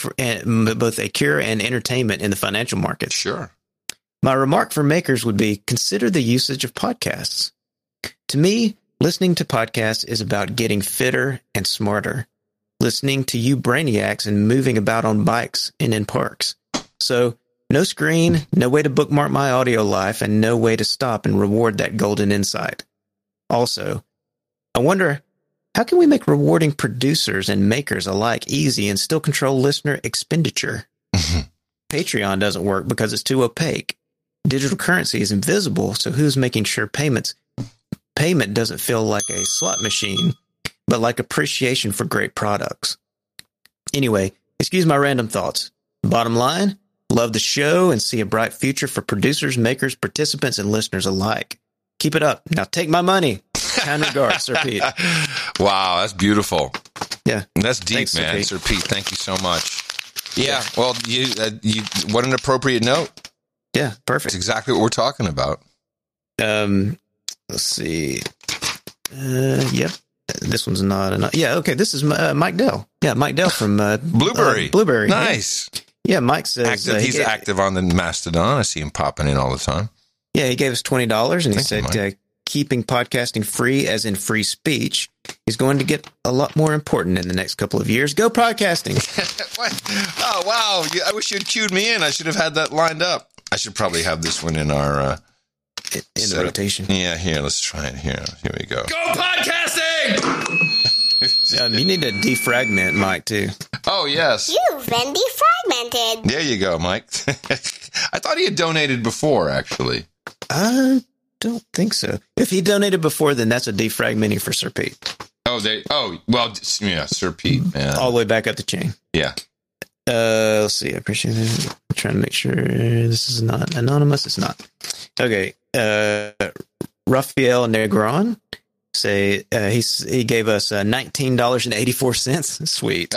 and entertainment in the financial markets. Sure. My remark for makers would be, consider the usage of podcasts. To me, listening to podcasts is about getting fitter and smarter. Listening to you brainiacs and moving about on bikes and in parks. So, no screen, no way to bookmark my audio life, and no way to stop and reward that golden insight. Also, I wonder, how can we make rewarding producers and makers alike easy and still control listener expenditure? Patreon doesn't work because it's too opaque. Digital currency is invisible, so who's making sure payment doesn't feel like a slot machine, but like appreciation for great products? Anyway, excuse my random thoughts. Bottom line, love the show and see a bright future for producers, makers, participants, and listeners alike. Keep it up. Now take my money. Kind regards, Sir Pete. Wow, that's beautiful. Yeah. That's deep. Thanks, man. Sir Pete, thank you so much. Yeah, well, you what an appropriate note. Yeah, perfect. That's exactly what we're talking about. Let's see. Yep. This one's not enough. Yeah, okay. This is Mike Dell. Yeah, Mike Dell from Blueberry. Blueberry. Nice. Yeah, Mike says he's active on the Mastodon. I see him popping in all the time. Yeah, he gave us $20, and he said keeping podcasting free, as in free speech, is going to get a lot more important in the next couple of years. Go podcasting. What? Oh, wow. I wish you'd cued me in. I should have had that lined up. I should probably have this one in our... in the rotation. Yeah, here, let's try it here. Here we go. Go podcasting! You need to defragment Mike, too. Oh, yes. You've been defragmented. There you go, Mike. I thought he had donated before, actually. I don't think so. If he donated before, then that's a defragmenting for Sir Pete. Yeah, Sir Pete, man. All the way back up the chain. Yeah. Let's see. I appreciate it. I'm trying to make sure this is not anonymous. It's not. Okay. Rafael Negron he gave us $19.84. Sweet.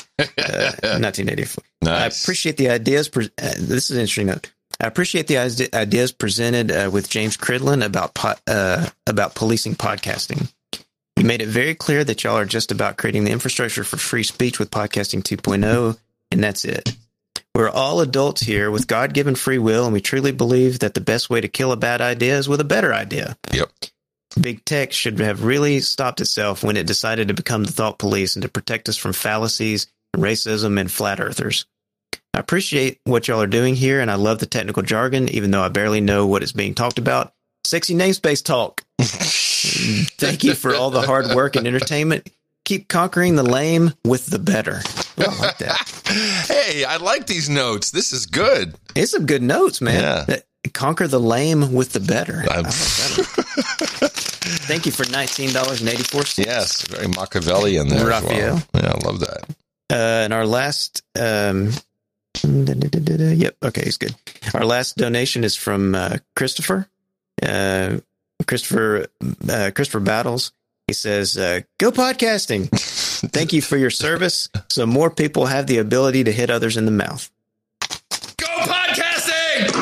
1984. Nice. I appreciate the ideas. This is an interesting note. I appreciate the ideas presented with James Cridlin about policing podcasting. You made it very clear that y'all are just about creating the infrastructure for free speech with podcasting 2.0, and that's it. We're all adults here with God-given free will, and we truly believe that the best way to kill a bad idea is with a better idea. Yep. Big tech should have really stopped itself when it decided to become the thought police and to protect us from fallacies, racism, and flat earthers. I appreciate what y'all are doing here, and I love the technical jargon, even though I barely know what is being talked about. Sexy namespace talk. Thank you for all the hard work and entertainment. Keep conquering the lame with the better. Oh, I like that. Hey, I like these notes. This is good. It's some good notes, man. Yeah. Conquer the lame with the better. I like that. Thank you for $19.84. Yes, very Machiavellian there. Raphael. As well. Yeah, I love that. And our last, yep, okay, he's good. Our last donation is from Christopher. Christopher Battles. He says, "Go podcasting. Thank you for your service, so more people have the ability to hit others in the mouth." Go podcasting!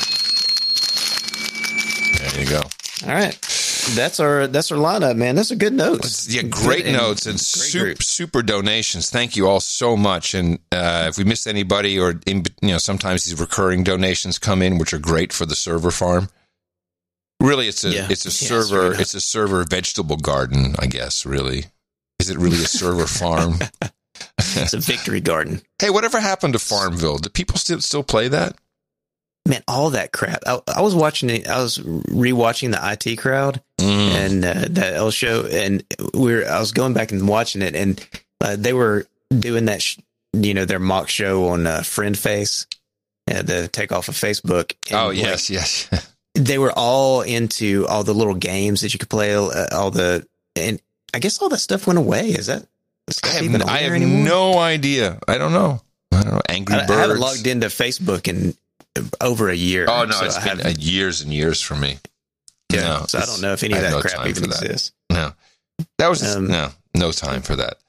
There you go. All right. That's our lineup, man. Those are good notes. Yeah, great notes and super donations. Thank you all so much. And if we missed anybody, or sometimes these recurring donations come in, which are great for the server farm. Really, it's a server vegetable garden, I guess. Really, is it really a server farm? It's a victory garden. Hey, whatever happened to Farmville? Do people still play that? Man, all that crap. I was watching it. I was rewatching the IT Crowd and that L show, and I was going back and watching it, and they were doing that, their mock show on Friend Face, the takeoff of Facebook. And yes. They were all into all the little games that you could play, and I guess all that stuff went away. Is that? I have no idea. I don't know. Angry Birds. I haven't logged into Facebook in over a year. Oh no, it's been years and years for me. Yeah, no, so I don't know if any of that crap even exists. No, that was no time for that.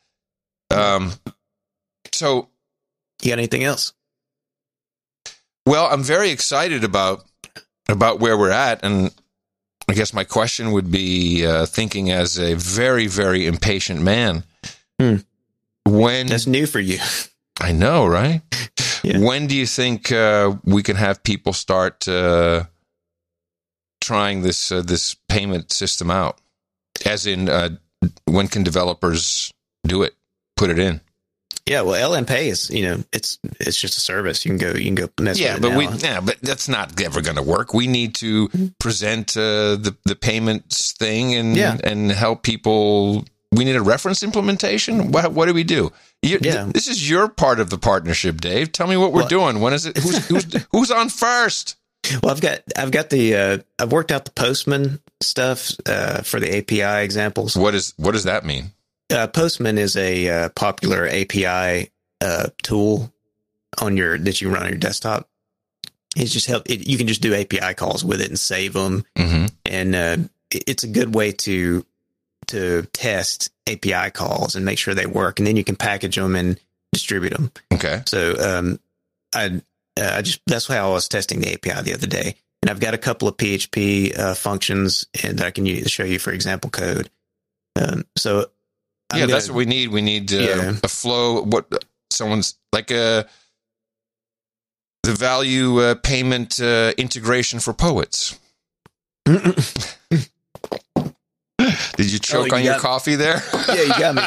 So, you got anything else? Well, I'm very excited about where we're at, and I guess my question would be, thinking as a very, very impatient man, when that's new for you. I know, right? Yeah. When do you think we can have people start trying this payment system out? As in, when can developers do it? Put it in. Yeah, well, LM Pay is it's just a service. You can go. Mess with it but that's not ever going to work. We need to present the payments thing and help people. We need a reference implementation. What do we do? This is your part of the partnership, Dave. Tell me what we're doing. When is it? Who's on first? Well, I've worked out the Postman stuff for the API examples. What does that mean? Postman is a popular API tool that you run on your desktop. It's just you can just do API calls with it and save them, and it's a good way to test API calls and make sure they work, and then you can package them and distribute them. Okay. So that's how I was testing the API the other day, and I've got a couple of PHP functions that I can use to show you for example code. That's what we need. We need a flow. What someone's like the value payment integration for poets. Did you choke on your coffee there? Yeah, you got me.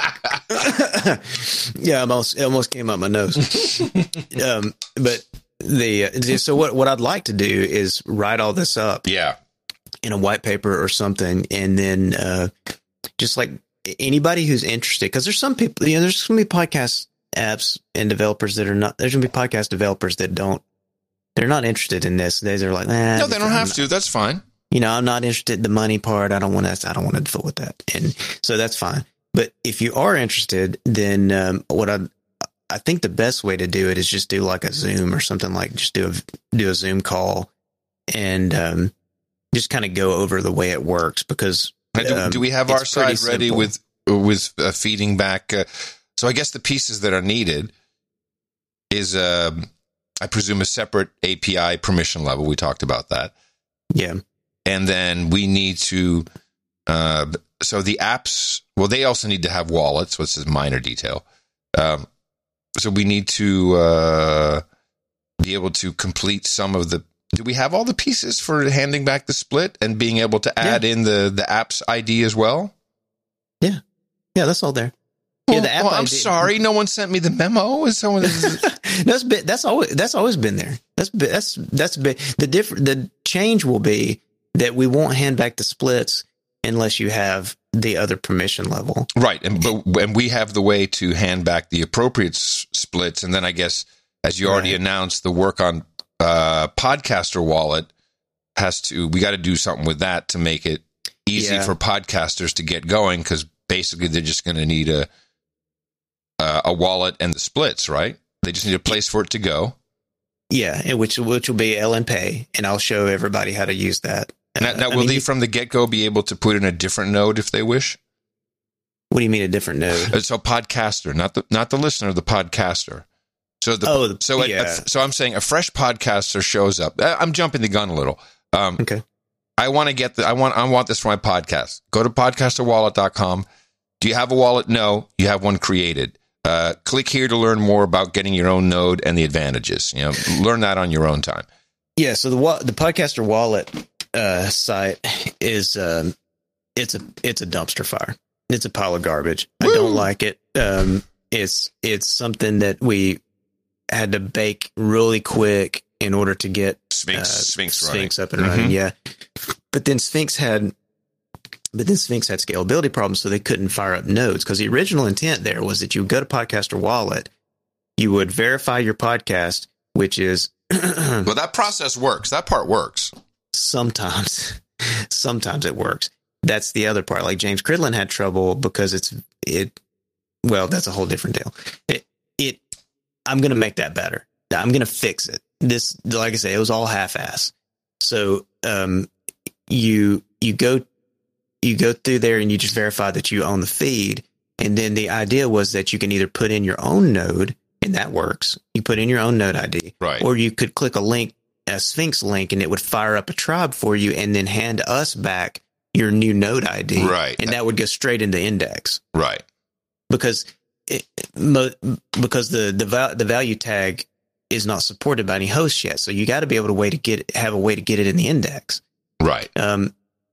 Yeah, it almost came out my nose. But so what I'd like to do is write all this up. Yeah. In a white paper or something, and then just like anybody who's interested, because there's some people, there's going to be podcast apps and developers that are not. There's going to be podcast developers that they're not interested in this. They're like, no, they don't have to. That's fine. I'm not interested in the money part. I don't want to fool with that. And so that's fine. But if you are interested, then what I think the best way to do it is just do like a Zoom or something, like just do a Zoom call and just kind of go over the way it works, because do we have our side ready with feeding back? So I guess the pieces that are needed is, I presume, a separate API permission level. We talked about that. Yeah. And then we need to, so the apps, well, they also need to have wallets, which is minor detail. So we need to be able to complete some of the do we have all the pieces for handing back the split and being able to add in the app's ID as well? Yeah, that's all there. Well, the app I'm sorry, no one sent me the memo. Is someone that's always been there. That's been the change will be that we won't hand back the splits unless you have the other permission level. Right, and we have the way to hand back the appropriate splits, and then I guess, as you already announced, the work on Podcaster Wallet we got to do something with that to make it easy for podcasters to get going, because basically they're just going to need a wallet and the splits, right? They just need a place for it to go. Yeah, and which will be LNPay, and I'll show everybody how to use that. Now, will they from the get-go be able to put in a different node if they wish? What do you mean a different node? So podcaster, not the listener, the podcaster. So I'm saying a fresh podcaster shows up. I'm jumping the gun a little. Okay. I want to I want this for my podcast. Go to podcasterwallet.com. Do you have a wallet? No, you have one created. Click here to learn more about getting your own node and the advantages. Learn that on your own time. Yeah. So the Podcaster Wallet site is it's a dumpster fire. It's a pile of garbage. Woo! I don't like it. It's something that we had to bake really quick in order to get Sphinx up and running. Yeah. But then Sphinx had scalability problems, so they couldn't fire up nodes, because the original intent there was that you would go to Podcaster Wallet, you would verify your podcast, which is well, that process works. That part works. Sometimes it works. That's the other part. Like James Cridlin had trouble because well, that's a whole different deal. I'm going to make that better. I'm going to fix it. This, like I say, it was all half-ass. So, you go through there and you just verify that you own the feed. And then the idea was that you can either put in your own node, and that works. You put in your own node ID, right? Or you could click a Sphinx link, and it would fire up a tribe for you and then hand us back your new node ID. Right. And that would go straight into index. Right. Because the value tag is not supported by any hosts yet. So you got to be able to have a way to get it in the index. Right. And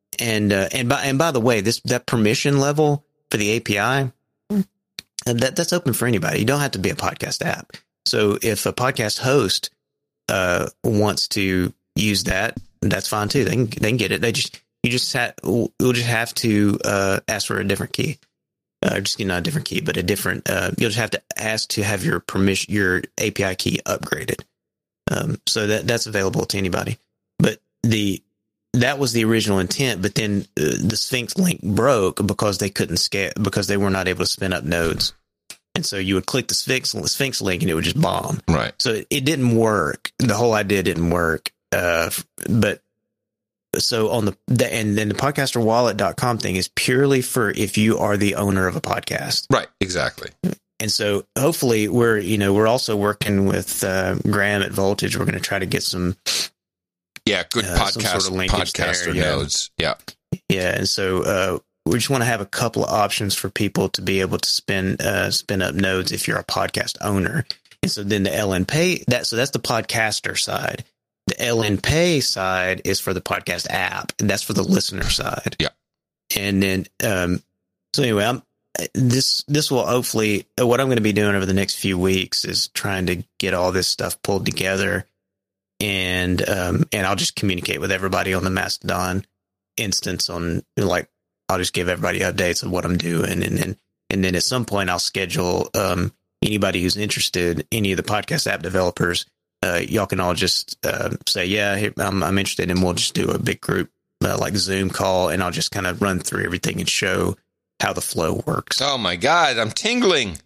by the way, that permission level for the API, that's open for anybody. You don't have to be a podcast app. So if a podcast host wants to use that, that's fine too. They can get it. We'll just have to ask for a different key. Just not a different key, but a different. You'll just have to ask to have your API key upgraded. So that's available to anybody. But that was the original intent. But then the Sphinx link broke because they couldn't scale, because they were not able to spin up nodes. And so you would click the Sphinx link and it would just bomb. Right. So it didn't work. The whole idea didn't work. But so and then the podcasterwallet.com thing is purely for if you are the owner of a podcast. Right. Exactly. And so hopefully we're also working with Graham at Voltage. We're going to try to get some good podcaster nodes. Yeah. Yeah. And so we just want to have a couple of options for people to be able to spin up nodes if you're a podcast owner. And so then the LNPay, that's the podcaster side. The LNPay side is for the podcast app, and that's for the listener side. Yeah. And then, so anyway, this will hopefully, what I'm going to be doing over the next few weeks is trying to get all this stuff pulled together, and I'll just communicate with everybody on the Mastodon instance I'll just give everybody updates of what I'm doing. And then at some point I'll schedule, anybody who's interested, any of the podcast app developers, y'all can all just say, I'm interested, and we'll just do a big group Zoom call, and I'll just kind of run through everything and show how the flow works. Oh my God, I'm tingling.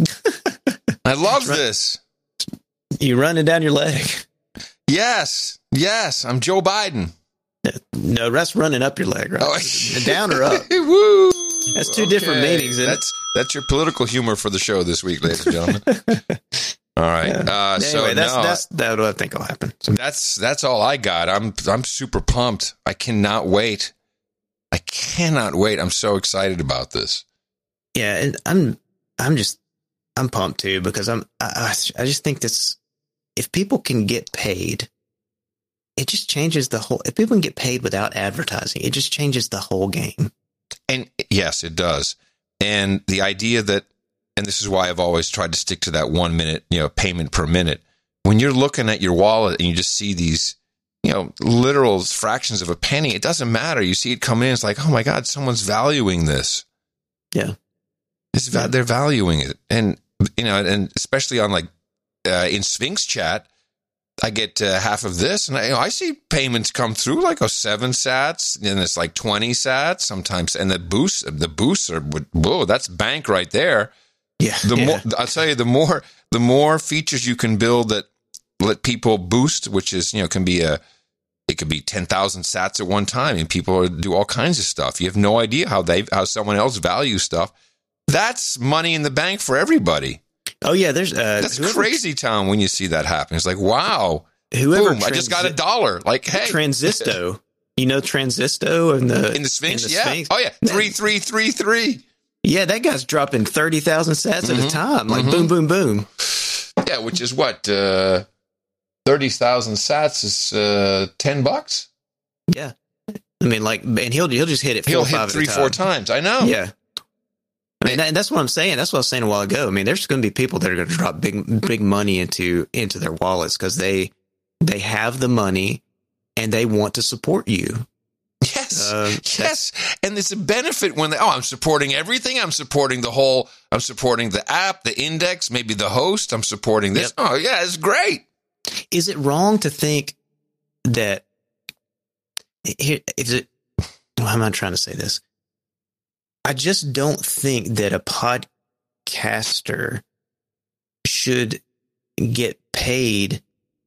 I love this. You running down your leg? Yes, I'm Joe Biden. No, that's running up your leg, right? Oh. Down or up? Woo! That's two different meanings. That's your political humor for the show this week, ladies and gentlemen. All right. Yeah. Anyway, that's what I think will happen. So. That's all I got. I'm super pumped. I cannot wait. I'm so excited about this. Yeah, and I'm pumped too, because I just think this, if people can get paid it just changes the whole. If people can get paid without advertising, it just changes the whole game. And yes, it does. And the idea that, and this is why I've always tried to stick to that 1 minute, payment per minute. When you're looking at your wallet and you just see these, literal fractions of a penny, it doesn't matter. You see it come in, it's like, oh my God, someone's valuing this. Yeah. They're valuing it. And, and especially on in Sphinx chat, I get half of this, and I see payments come through like 7 sats, and it's like 20 sats sometimes, and the boosts are, whoa, that's bank right there. Yeah. More, I'll tell you, the more features you can build that let people boost, which is it could be 10,000 sats at one time, and people do all kinds of stuff. You have no idea how someone else values stuff. That's money in the bank for everybody. Oh yeah, there's that's crazy town when you see that happen. It's like, wow, boom, I just got $1. Like, hey, Transisto, Transisto in the Sphinx, yeah. Sphinx. Oh yeah, 3333. Yeah, that guy's dropping 30,000 sats at a time, like boom, boom, boom. Yeah, which is what 30,000 sats is $10. Yeah, I mean, and he'll just hit it. He'll hit 3-4 times. I know. Yeah. I mean, and that's what I'm saying. That's what I was saying a while ago. I mean, there's going to be people that are going to drop big money into their wallets because they have the money and they want to support you. Yes, yes. And there's a benefit when I'm supporting everything. I'm supporting I'm supporting the app, the index, maybe the host. I'm supporting this. Yep. Oh, yeah, it's great. Is it wrong to think that how am I trying to say this? I just don't think that a podcaster should get paid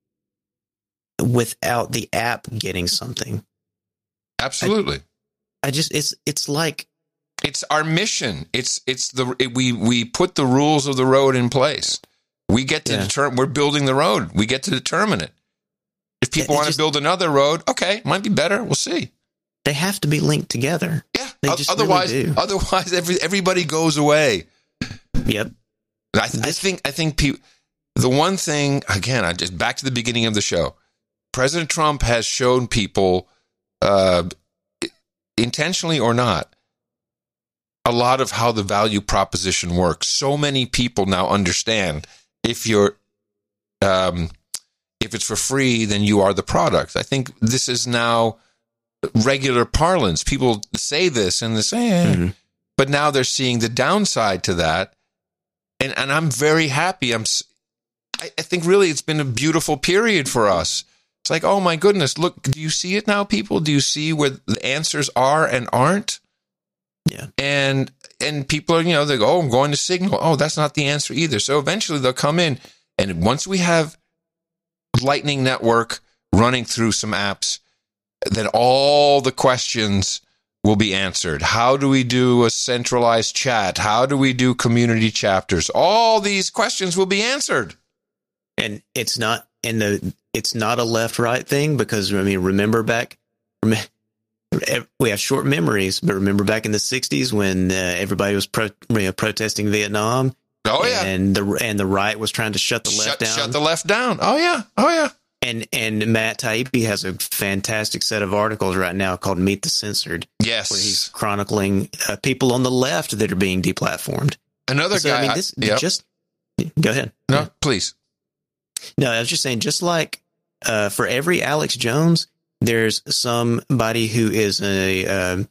without the app getting something. Absolutely. It's like, it's our mission. We put the rules of the road in place. We get to determine, we're building the road. We get to determine it. If people want to build another road, okay, might be better. We'll see. They have to be linked together. Yeah. Otherwise, everybody goes away. Yep. I think people. The one thing, again, I just back to the beginning of the show. President Trump has shown people, intentionally or not, a lot of how the value proposition works. So many people now understand if it's for free, then you are the product. I think this is now regular parlance. People say this and they say, but now they're seeing the downside to that. And I'm very happy. I think really it's been a beautiful period for us. It's like, oh my goodness, look, do you see it now, people? Do you see where the answers are and aren't? Yeah. And people are, they go, oh, I'm going to Signal. Oh, that's not the answer either. So eventually they'll come in. And once we have Lightning Network running through some apps, then all the questions will be answered. How do we do a centralized chat? How do we do community chapters? All these questions will be answered. And it's not a left-right thing because, I mean, remember we have short memories, but remember back in the 60s when everybody was protesting Vietnam? Oh, yeah. And the right was trying to shut the left down. Shut the left down. Oh, yeah. Oh, yeah. And Matt Taibbi has a fantastic set of articles right now called Meet the Censored. Yes. Where he's chronicling people on the left that are being deplatformed. Another guy. I mean, go ahead. No, please. No, I was just saying, just like for every Alex Jones, there's somebody who is in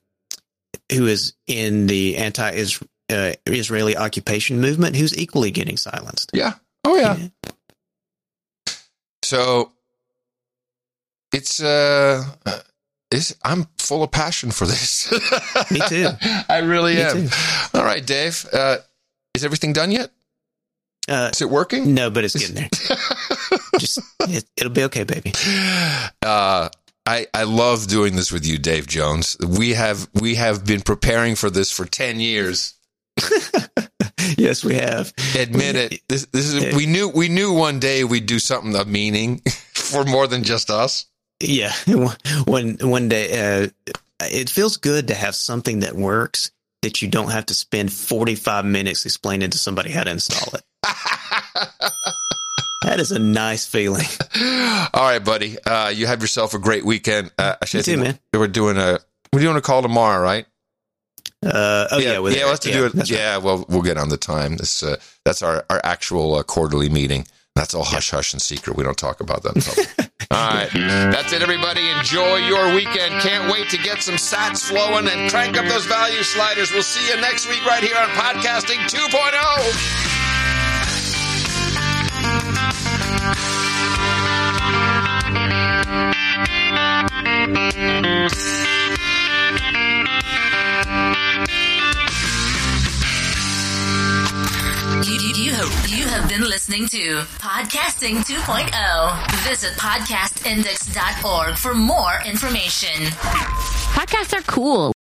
the anti-Israeli occupation movement who's equally getting silenced. Yeah. Oh, yeah. So I'm full of passion for this. Me too. I really am. Too. All right, Dave. Is everything done yet? Is it working? No, but it's getting there. It'll be okay, baby. I love doing this with you, Dave Jones. We have been preparing for this for 10 years. Yes, we have. Admit it. This is we knew one day we'd do something of meaning for more than just us. Yeah. One day it feels good to have something that works that you don't have to spend 45 minutes explaining to somebody how to install it. That is a nice feeling. All right, buddy. You have yourself a great weekend. You too, man. We're doing a call tomorrow, right? We'll have to do it. Yeah, right. Well, we'll get on the time. That's our actual quarterly meeting. That's all hush hush and secret. We don't talk about that in public. All right. That's it, everybody. Enjoy your weekend. Can't wait to get some sats flowing and crank up those value sliders. We'll see you next week right here on Podcasting 2.0. You have been listening to Podcasting 2.0. Visit podcastindex.org for more information. Podcasts are cool.